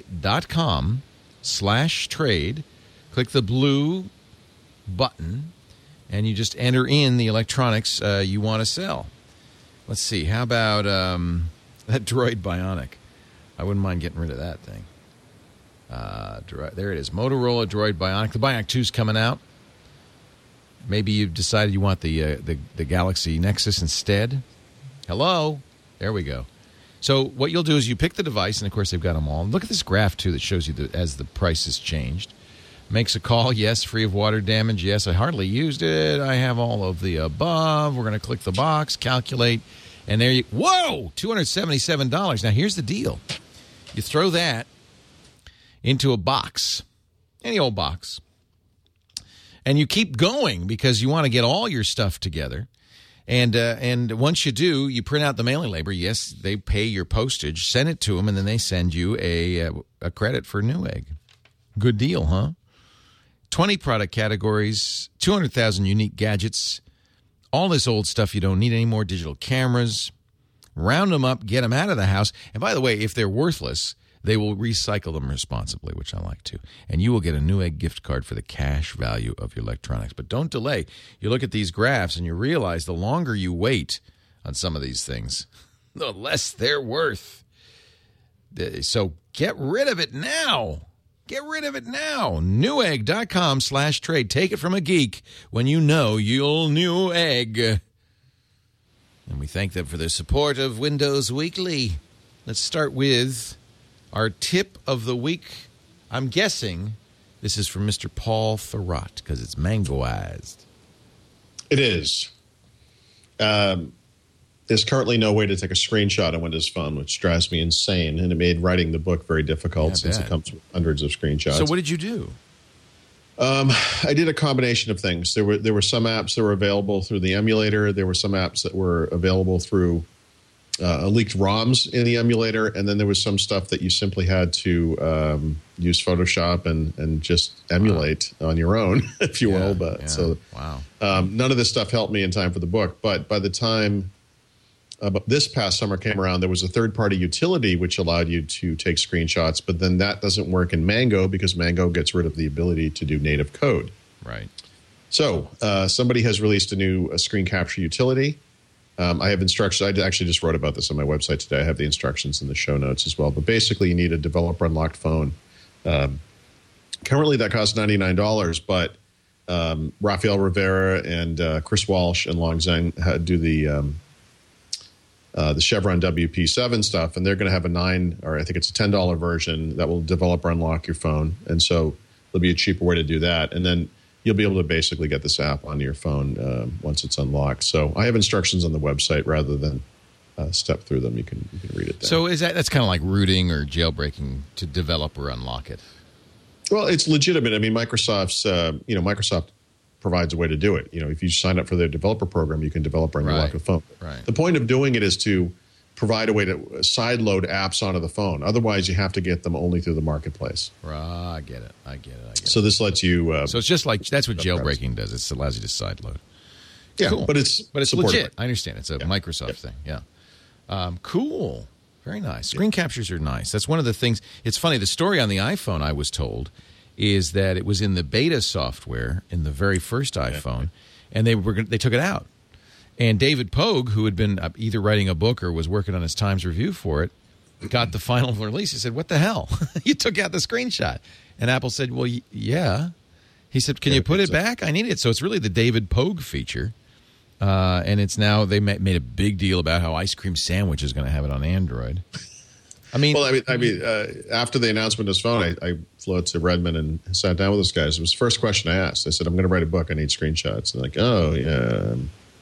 newegg.com/trade, click the blue button, and you just enter in the electronics you want to sell. Let's see. How about that Droid Bionic? I wouldn't mind getting rid of that thing. There it is. Motorola Droid Bionic. The Bionic 2 is coming out. Maybe you've decided you want the Galaxy Nexus instead. Hello? There we go. So what you'll do is you pick the device, and, of course, they've got them all. Look at this graph, too, that shows you as the price has changed. Makes a call, yes. Free of water damage, yes. I hardly used it. I have all of the above. We're going to click the box, calculate, and there you – whoa! $277. Now, here's the deal. You throw that into a box, any old box, and you keep going because you want to get all your stuff together. And once you do, you print out the mailing label. Yes, they pay your postage. Send it to them, and then they send you a credit for Newegg. Good deal, huh? 20 product categories, 200,000 unique gadgets, all this old stuff you don't need anymore, digital cameras. Round them up, get them out of the house. And by the way, if they're worthless, they will recycle them responsibly, which I like to. And you will get a Newegg gift card for the cash value of your electronics. But don't delay. You look at these graphs and you realize the longer you wait on some of these things, the less they're worth. So get rid of it now. Get rid of it now. Newegg.com/trade. Take it from a geek when you know you'll Newegg. And we thank them for their support of Windows Weekly. Let's start with our tip of the week. I'm guessing this is from Mr. Paul Thurrott because it's mangoized. It is. There's currently no way to take a screenshot on Windows Phone, which drives me insane, and it made writing the book very difficult since it comes with hundreds of screenshots. So what did you do? I did a combination of things. There were some apps that were available through the emulator. There were some apps that were available through leaked ROMs in the emulator, and then there was some stuff that you simply had to use Photoshop and just emulate on your own, if you will. But none of this stuff helped me in time for the book. But by the time this past summer came around, there was a third-party utility which allowed you to take screenshots, but then that doesn't work in Mango because Mango gets rid of the ability to do native code. Right. So somebody has released a new screen capture utility. I have instructions. I actually just wrote about this on my website today. I have the instructions in the show notes as well. But basically, you need a developer-unlocked phone. Currently, that costs $99, but Rafael Rivera and Chris Walsh and Long Zheng do the Chevron WP7 stuff, and they're going to have a it's a $10 version that will developer unlock your phone. And so there'll be a cheaper way to do that. And then you'll be able to basically get this app on your phone once it's unlocked. So I have instructions on the website rather than step through them. You can read it there. So that's kind of like rooting or jailbreaking to develop or unlock it? Well, it's legitimate. I mean, Microsoft provides a way to do it. If you sign up for their developer program, you can develop and unlock a phone. Right. The point of doing it is to provide a way to sideload apps onto the phone. Otherwise, you have to get them only through the marketplace. I get it. So this lets you. So it's just like that's what jailbreaking does. It allows you to sideload. Yeah, cool. but it's legit. I understand. It's a Microsoft thing. Yeah. Cool. Very nice. Screen captures are nice. That's one of the things. It's funny. The story on the iPhone, I was told, is that it was in the beta software in the very first iPhone, and they took it out. And David Pogue, who had been either writing a book or was working on his Times review for it, got the final release. He said, "What the hell? You took out the screenshot." And Apple said, "Well, yeah." He said, "Can you put it back? I need it." So it's really the David Pogue feature. And it's now they made a big deal about how Ice Cream Sandwich is going to have it on Android. I mean, after the announcement of this phone, I flew out to Redmond and sat down with those guys. It was the first question I asked. I said, "I'm going to write a book. I need screenshots." And they're like, "Oh, yeah.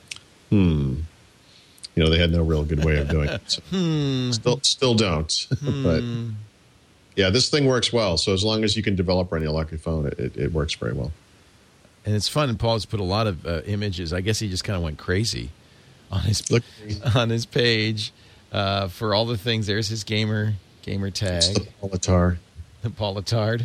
They had no real good way of doing it. So still don't. But yeah, this thing works well. So as long as you can develop on your lucky phone, it works very well. And it's fun. And Paul's put a lot of images. I guess he just kind of went crazy on his page for all the things. There's his gamer tag. It's the Paul-a-tard. The Paul-a-tard.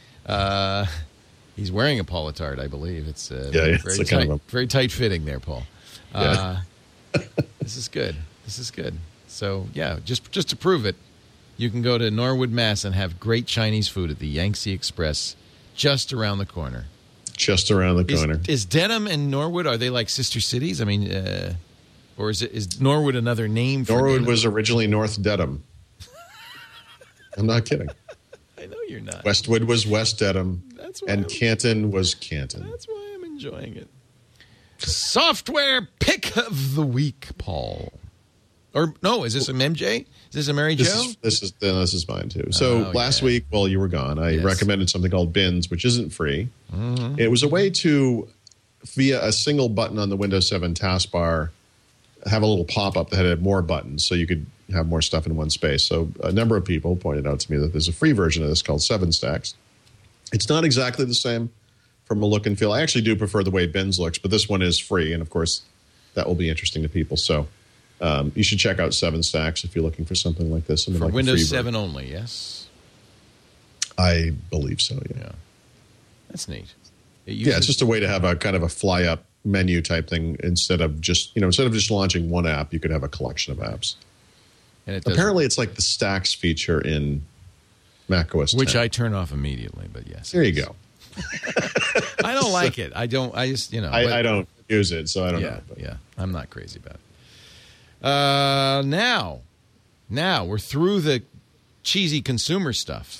He's wearing a Paul-a-tard, I believe. It's very tight fitting there, Paul. This is good. So, yeah, just to prove it, you can go to Norwood, Mass. and have great Chinese food at the Yangtze Express just around the corner. Just around the corner. Is Dedham and Norwood, are they like sister cities? I mean, or is Norwood another name for Norwood Dedham? was originally North Dedham. I'm not kidding. I know you're not. Westwood was West Dedham, and Canton was Canton. That's why I'm enjoying it. Software pick of the week, Paul. Or no, is this a MJ? Is this a Mary Jo? This is mine too. So last week, while you were gone, I recommended something called Bins, which isn't free. Mm-hmm. It was a way to, via a single button on the Windows 7 taskbar, have a little pop-up that had more buttons, so you could have more stuff in one space. So a number of people pointed out to me that there's a free version of this called 7 Stacks. It's not exactly the same from a look and feel. I actually do prefer the way Bins looks, but this one is free, and of course, that will be interesting to people. So you should check out 7 Stacks if you're looking for something like this. For like Windows 7 only, yes? I believe so, yeah. That's neat. It's just a way to have a kind of a fly-up menu type thing instead of just launching one app, you could have a collection of apps. And apparently it's like the Stacks feature in macOS 10. Which I turn off immediately, but yes. There you go. I don't like it. I don't use it, so I don't know. But. Yeah, I'm not crazy about it. Now we're through the cheesy consumer stuff.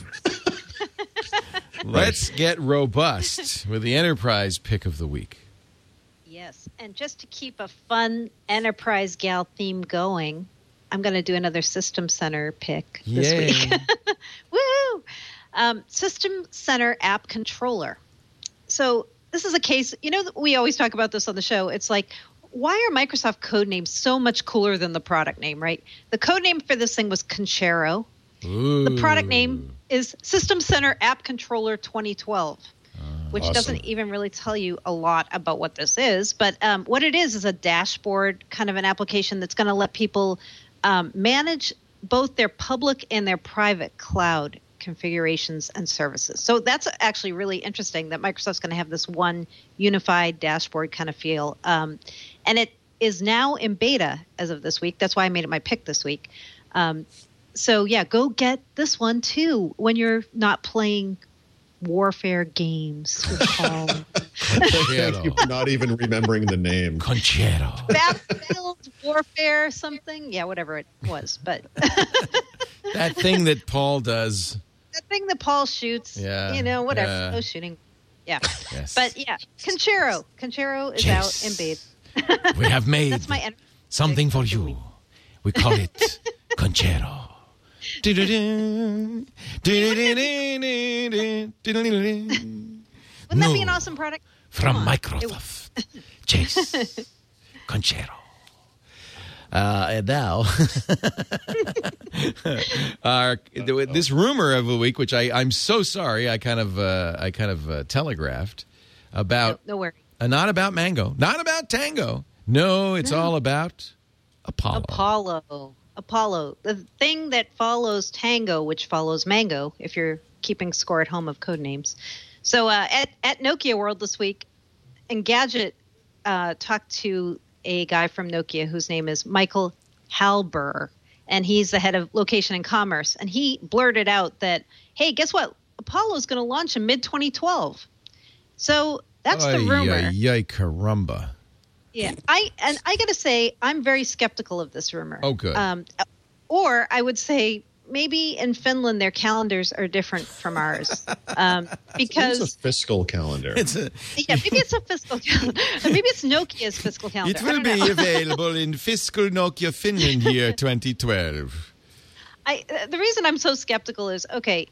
Let's get robust with the enterprise pick of the week. Yes, and just to keep a fun enterprise gal theme going, I'm going to do another System Center pick this week. Woo! System Center App Controller. So this is a case, we always talk about this on the show. It's like, why are Microsoft code names so much cooler than the product name, right? The code name for this thing was Conchero. Ooh. The product name is System Center App Controller 2012. Which awesome. doesn't even really tell you a lot about what this is. But what it is a dashboard, kind of an application that's going to let people manage both their public and their private cloud configurations and services. So that's actually really interesting that Microsoft's going to have this one unified dashboard kind of feel. And it is now in beta as of this week. That's why I made it my pick this week. So, yeah, go get this one, too, when you're not playing warfare games. Thank you for not even remembering the name. Conchero. Battlefield Warfare something? Yeah, whatever it was. But That thing that Paul does. That thing that Paul shoots. Yeah. Whatever. Yeah. No shooting. Yeah. Yes. But, yeah, Conchero. Conchero is Yes. out in beta. We have made That's my something for you. We call it Conchero. Wouldn't that be an awesome product? From Come on. Microsoft. Chase. Conchero. And now, this rumor of the week, which I'm so sorry, I kind of telegraphed about. No worry. Not about Mango, not about Tango. No, it's all about Apollo. Apollo, the thing that follows Tango, which follows Mango, if you're keeping score at home of code names. So at Nokia World this week, Engadget talked to a guy from Nokia whose name is Michael Halber, and he's the head of location and commerce. And he blurted out that, hey, guess what? Apollo is going to launch in mid-2012. So that's the rumor. Yay, caramba. Yeah, I got to say, I'm very skeptical of this rumor. Oh, good. Or I would say maybe in Finland their calendars are different from ours because It's a fiscal calendar. maybe it's a fiscal calendar. Maybe it's Nokia's fiscal calendar. It will be available in fiscal Nokia Finland year 2012. The reason I'm so skeptical is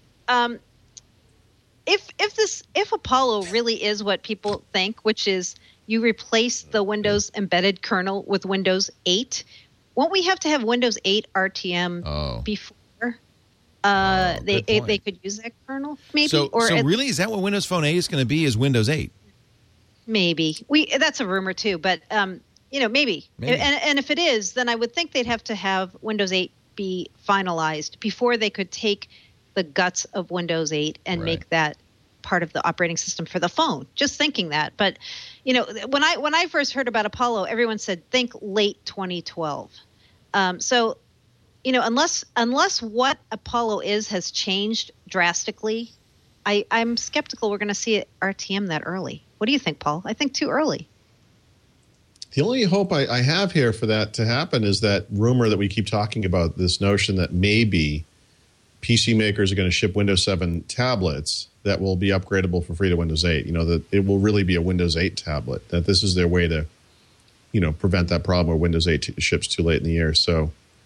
if Apollo really is what people think, which is you replace the Windows embedded kernel with Windows 8, won't we have to have Windows 8 RTM before they could use that kernel? Maybe. So really, is that what Windows Phone 8 is going to be? Is Windows 8? Maybe that's a rumor too, but maybe. And if it is, then I would think they'd have to have Windows 8 be finalized before they could take the guts of Windows 8 and make that part of the operating system for the phone. Just thinking that. But when I first heard about Apollo, everyone said think late 2012. So unless what Apollo has changed drastically, I'm skeptical we're going to see it RTM that early. What do you think, Paul? I think too early. The only hope I have here for that to happen is that rumor that we keep talking about, this notion that maybe PC makers are going to ship Windows 7 tablets that will be upgradable for free to Windows 8. That it will really be a Windows 8 tablet, that this is their way to, prevent that problem where Windows 8 ships too late in the year. So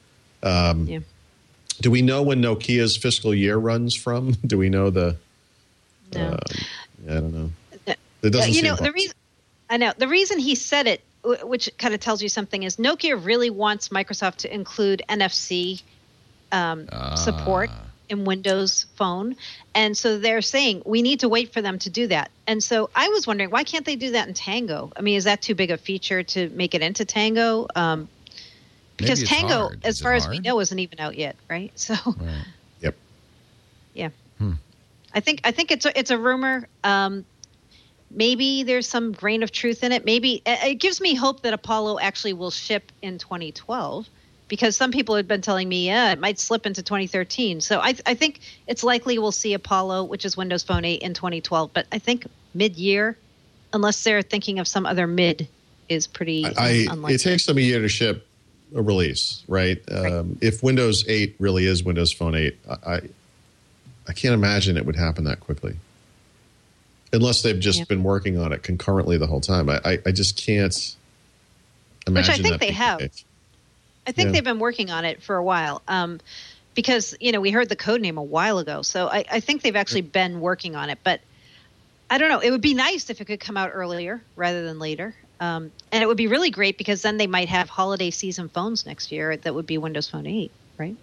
do we know when Nokia's fiscal year runs from? Do we know the... No. I don't know. It doesn't seem the reason he said it, which kind of tells you something, is Nokia really wants Microsoft to include NFC support in Windows Phone. And so they're saying we need to wait for them to do that. And so I was wondering, why can't they do that in Tango? I mean, is that too big a feature to make it into Tango? Because Tango, as far as we know, isn't even out yet, right? So, Yep. Yeah. I think it's a rumor. Maybe there's some grain of truth in it. Maybe it gives me hope that Apollo actually will ship in 2012, because some people had been telling me, it might slip into 2013. So I think it's likely we'll see Apollo, which is Windows Phone 8, in 2012. But I think mid-year, unless they're thinking of some other mid, is pretty unlikely. It takes them a year to ship a release, right? If Windows 8 really is Windows Phone 8, I can't imagine it would happen that quickly. Unless they've just been working on it concurrently the whole time. I just can't imagine. Which I think they have. I think they've been working on it for a while. Because, we heard the code name a while ago. So I think they've actually been working on it. But I don't know. It would be nice if it could come out earlier rather than later. And it would be really great because then they might have holiday season phones next year that would be Windows Phone 8, right?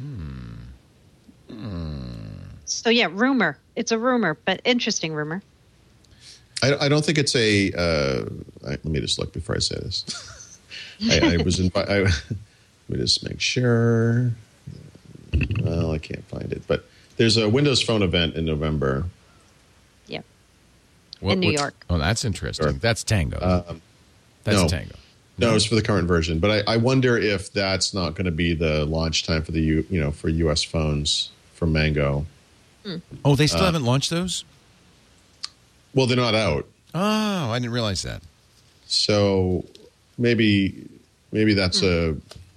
So, yeah, rumor. It's a rumor, but interesting rumor. I don't think it's a let me just look before I say this. I was invited. Let me just make sure. Well, I can't find it. But there's a Windows Phone event in November. Yeah. In New York. Oh, that's interesting. Sure. That's Tango. Tango. No, it's for the current version. But I wonder if that's not going to be the launch time for the for U.S. phones from Mango. Oh, they still haven't launched those? Well, they're not out. Oh, I didn't realize that. So maybe that's a.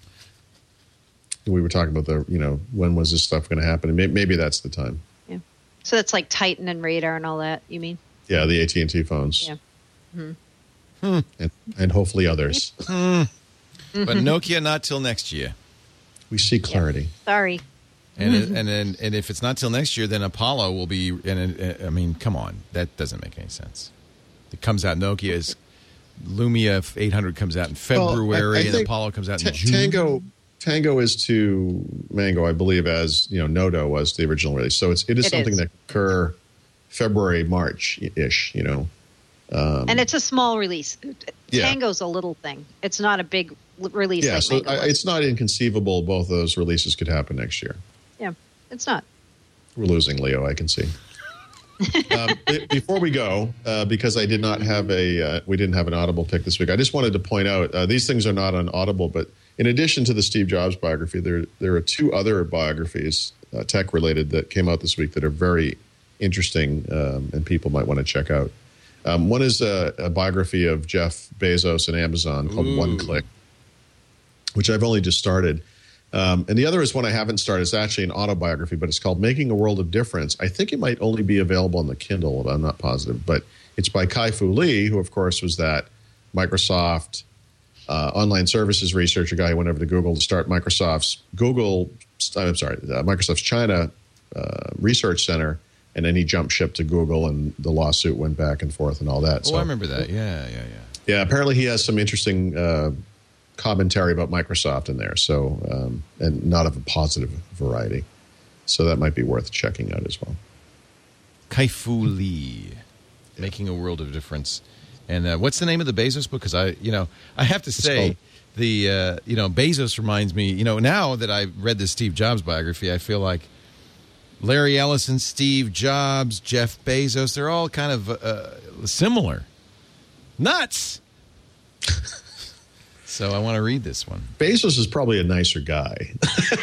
We were talking about when was this stuff going to happen? And maybe that's the time. Yeah. So that's like Titan and Radar and all that. You mean? Yeah, the AT&T phones. Yeah. And hopefully others. But Nokia not till next year. We see clarity. Sorry. And if it's not till next year, then Apollo will be. I mean, come on, that doesn't make any sense. It comes out. Nokia's Lumia 800 comes out in February, and Apollo comes out in June. Tango is to Mango, I believe, as Nodo was the original release. So it is something that occur February, March-ish. And it's a small release. Tango's a little thing. It's not a big release. Yeah, so it's not inconceivable both of those releases could happen next year. Yeah, it's not. We're losing Leo, I can see. Before we go, because I did not have we didn't have an Audible pick this week, I just wanted to point out, these things are not on Audible, but in addition to the Steve Jobs biography, there are two other biographies, tech-related, that came out this week that are very interesting and people might want to check out. One is a biography of Jeff Bezos and Amazon called One Click, which I've only just started. And the other is one I haven't started. It's actually an autobiography, but it's called Making a World of Difference. I think it might only be available on the Kindle, but I'm not positive. But it's by Kai-Fu Lee, who, of course, was that Microsoft online services researcher guy who went over to Google to start Microsoft's China Research Center. And then he jumped ship to Google, and the lawsuit went back and forth and all that. Oh, I remember that. Yeah. Yeah, apparently he has some interesting commentary about Microsoft in there, so and not of a positive variety. So that might be worth checking out as well. Kai-Fu Lee, Making a World of Difference. And what's the name of the Bezos book? Because I have to say, Bezos reminds me, now that I've read the Steve Jobs biography, I feel like Larry Ellison, Steve Jobs, Jeff Bezos, they're all kind of similar. Nuts! So I want to read this one. Bezos is probably a nicer guy.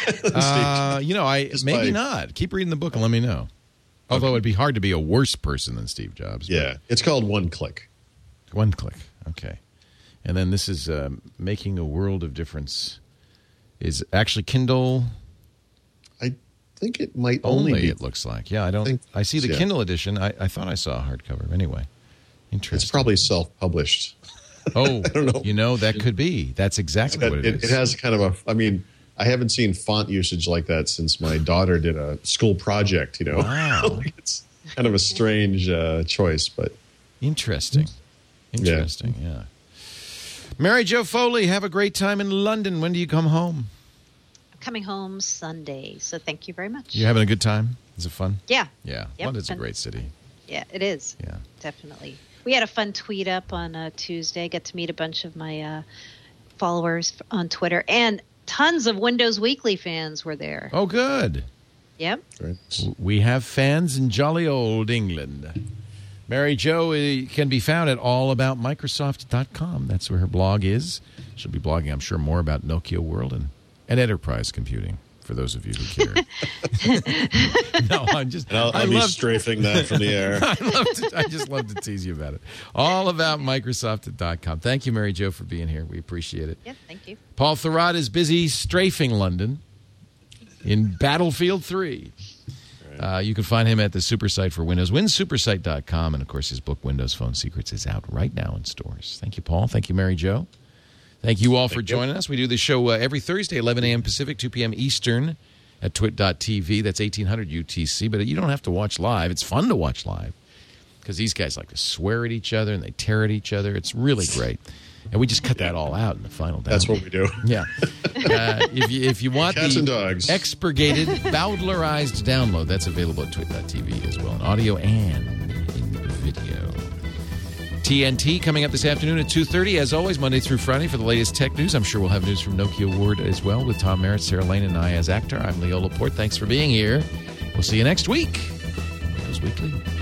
Maybe not. Keep reading the book and let me know. Although it'd be hard to be a worse person than Steve Jobs. Yeah, it's called One Click. One Click, okay. And then this is Making a World of Difference. Is actually Kindle... I think it might only be. It looks like. Yeah, I see the Kindle edition. I thought I saw a hardcover. Anyway, interesting. It's probably self-published. Oh, I don't know. That could be. That's exactly what it is. It has kind of I haven't seen font usage like that since my daughter did a school project, Wow. It's kind of a strange choice, but. Interesting, yeah. Mary Jo Foley, have a great time in London. When do you come home? Coming home Sunday, so thank you very much. You having a good time? Is it fun? Yeah. Yep, London's a great city. Yeah, it is. Yeah, definitely. We had a fun tweet up on Tuesday. Got to meet a bunch of my followers on Twitter, and tons of Windows Weekly fans were there. Oh, good. Yep. Right. We have fans in jolly old England. Mary Jo can be found at allaboutmicrosoft.com. That's where her blog is. She'll be blogging, I'm sure, more about Nokia World and enterprise computing for those of you who care. No, I'll be strafing that from the air. I just love to tease you about it. All about Microsoft.com. Thank you, Mary Jo, for being here. We appreciate it. Yeah, thank you. Paul Thurrott is busy strafing London in Battlefield 3. You can find him at the Supersite for Windows, winsupersite.com, and, of course, his book, Windows Phone Secrets, is out right now in stores. Thank you, Paul. Thank you, Mary Jo. Thank you all for joining us. We do this show every Thursday, 11 a.m. Pacific, 2 p.m. Eastern at twit.tv. That's 1800 UTC, but you don't have to watch live. It's fun to watch live because these guys like to swear at each other and they tear at each other. It's really great. And we just cut that all out in the final download. That's what we do. Yeah. If you want Cats and dogs. expurgated, Bowdlerized download, that's available at twit.tv as well, in audio and in video. TNT coming up this afternoon at 2:30. As always, Monday through Friday for the latest tech news. I'm sure we'll have news from Nokia Ward as well with Tom Merritt, Sarah Lane, and I as actor. I'm Leo Laporte. Thanks for being here. We'll see you next week. Windows Weekly.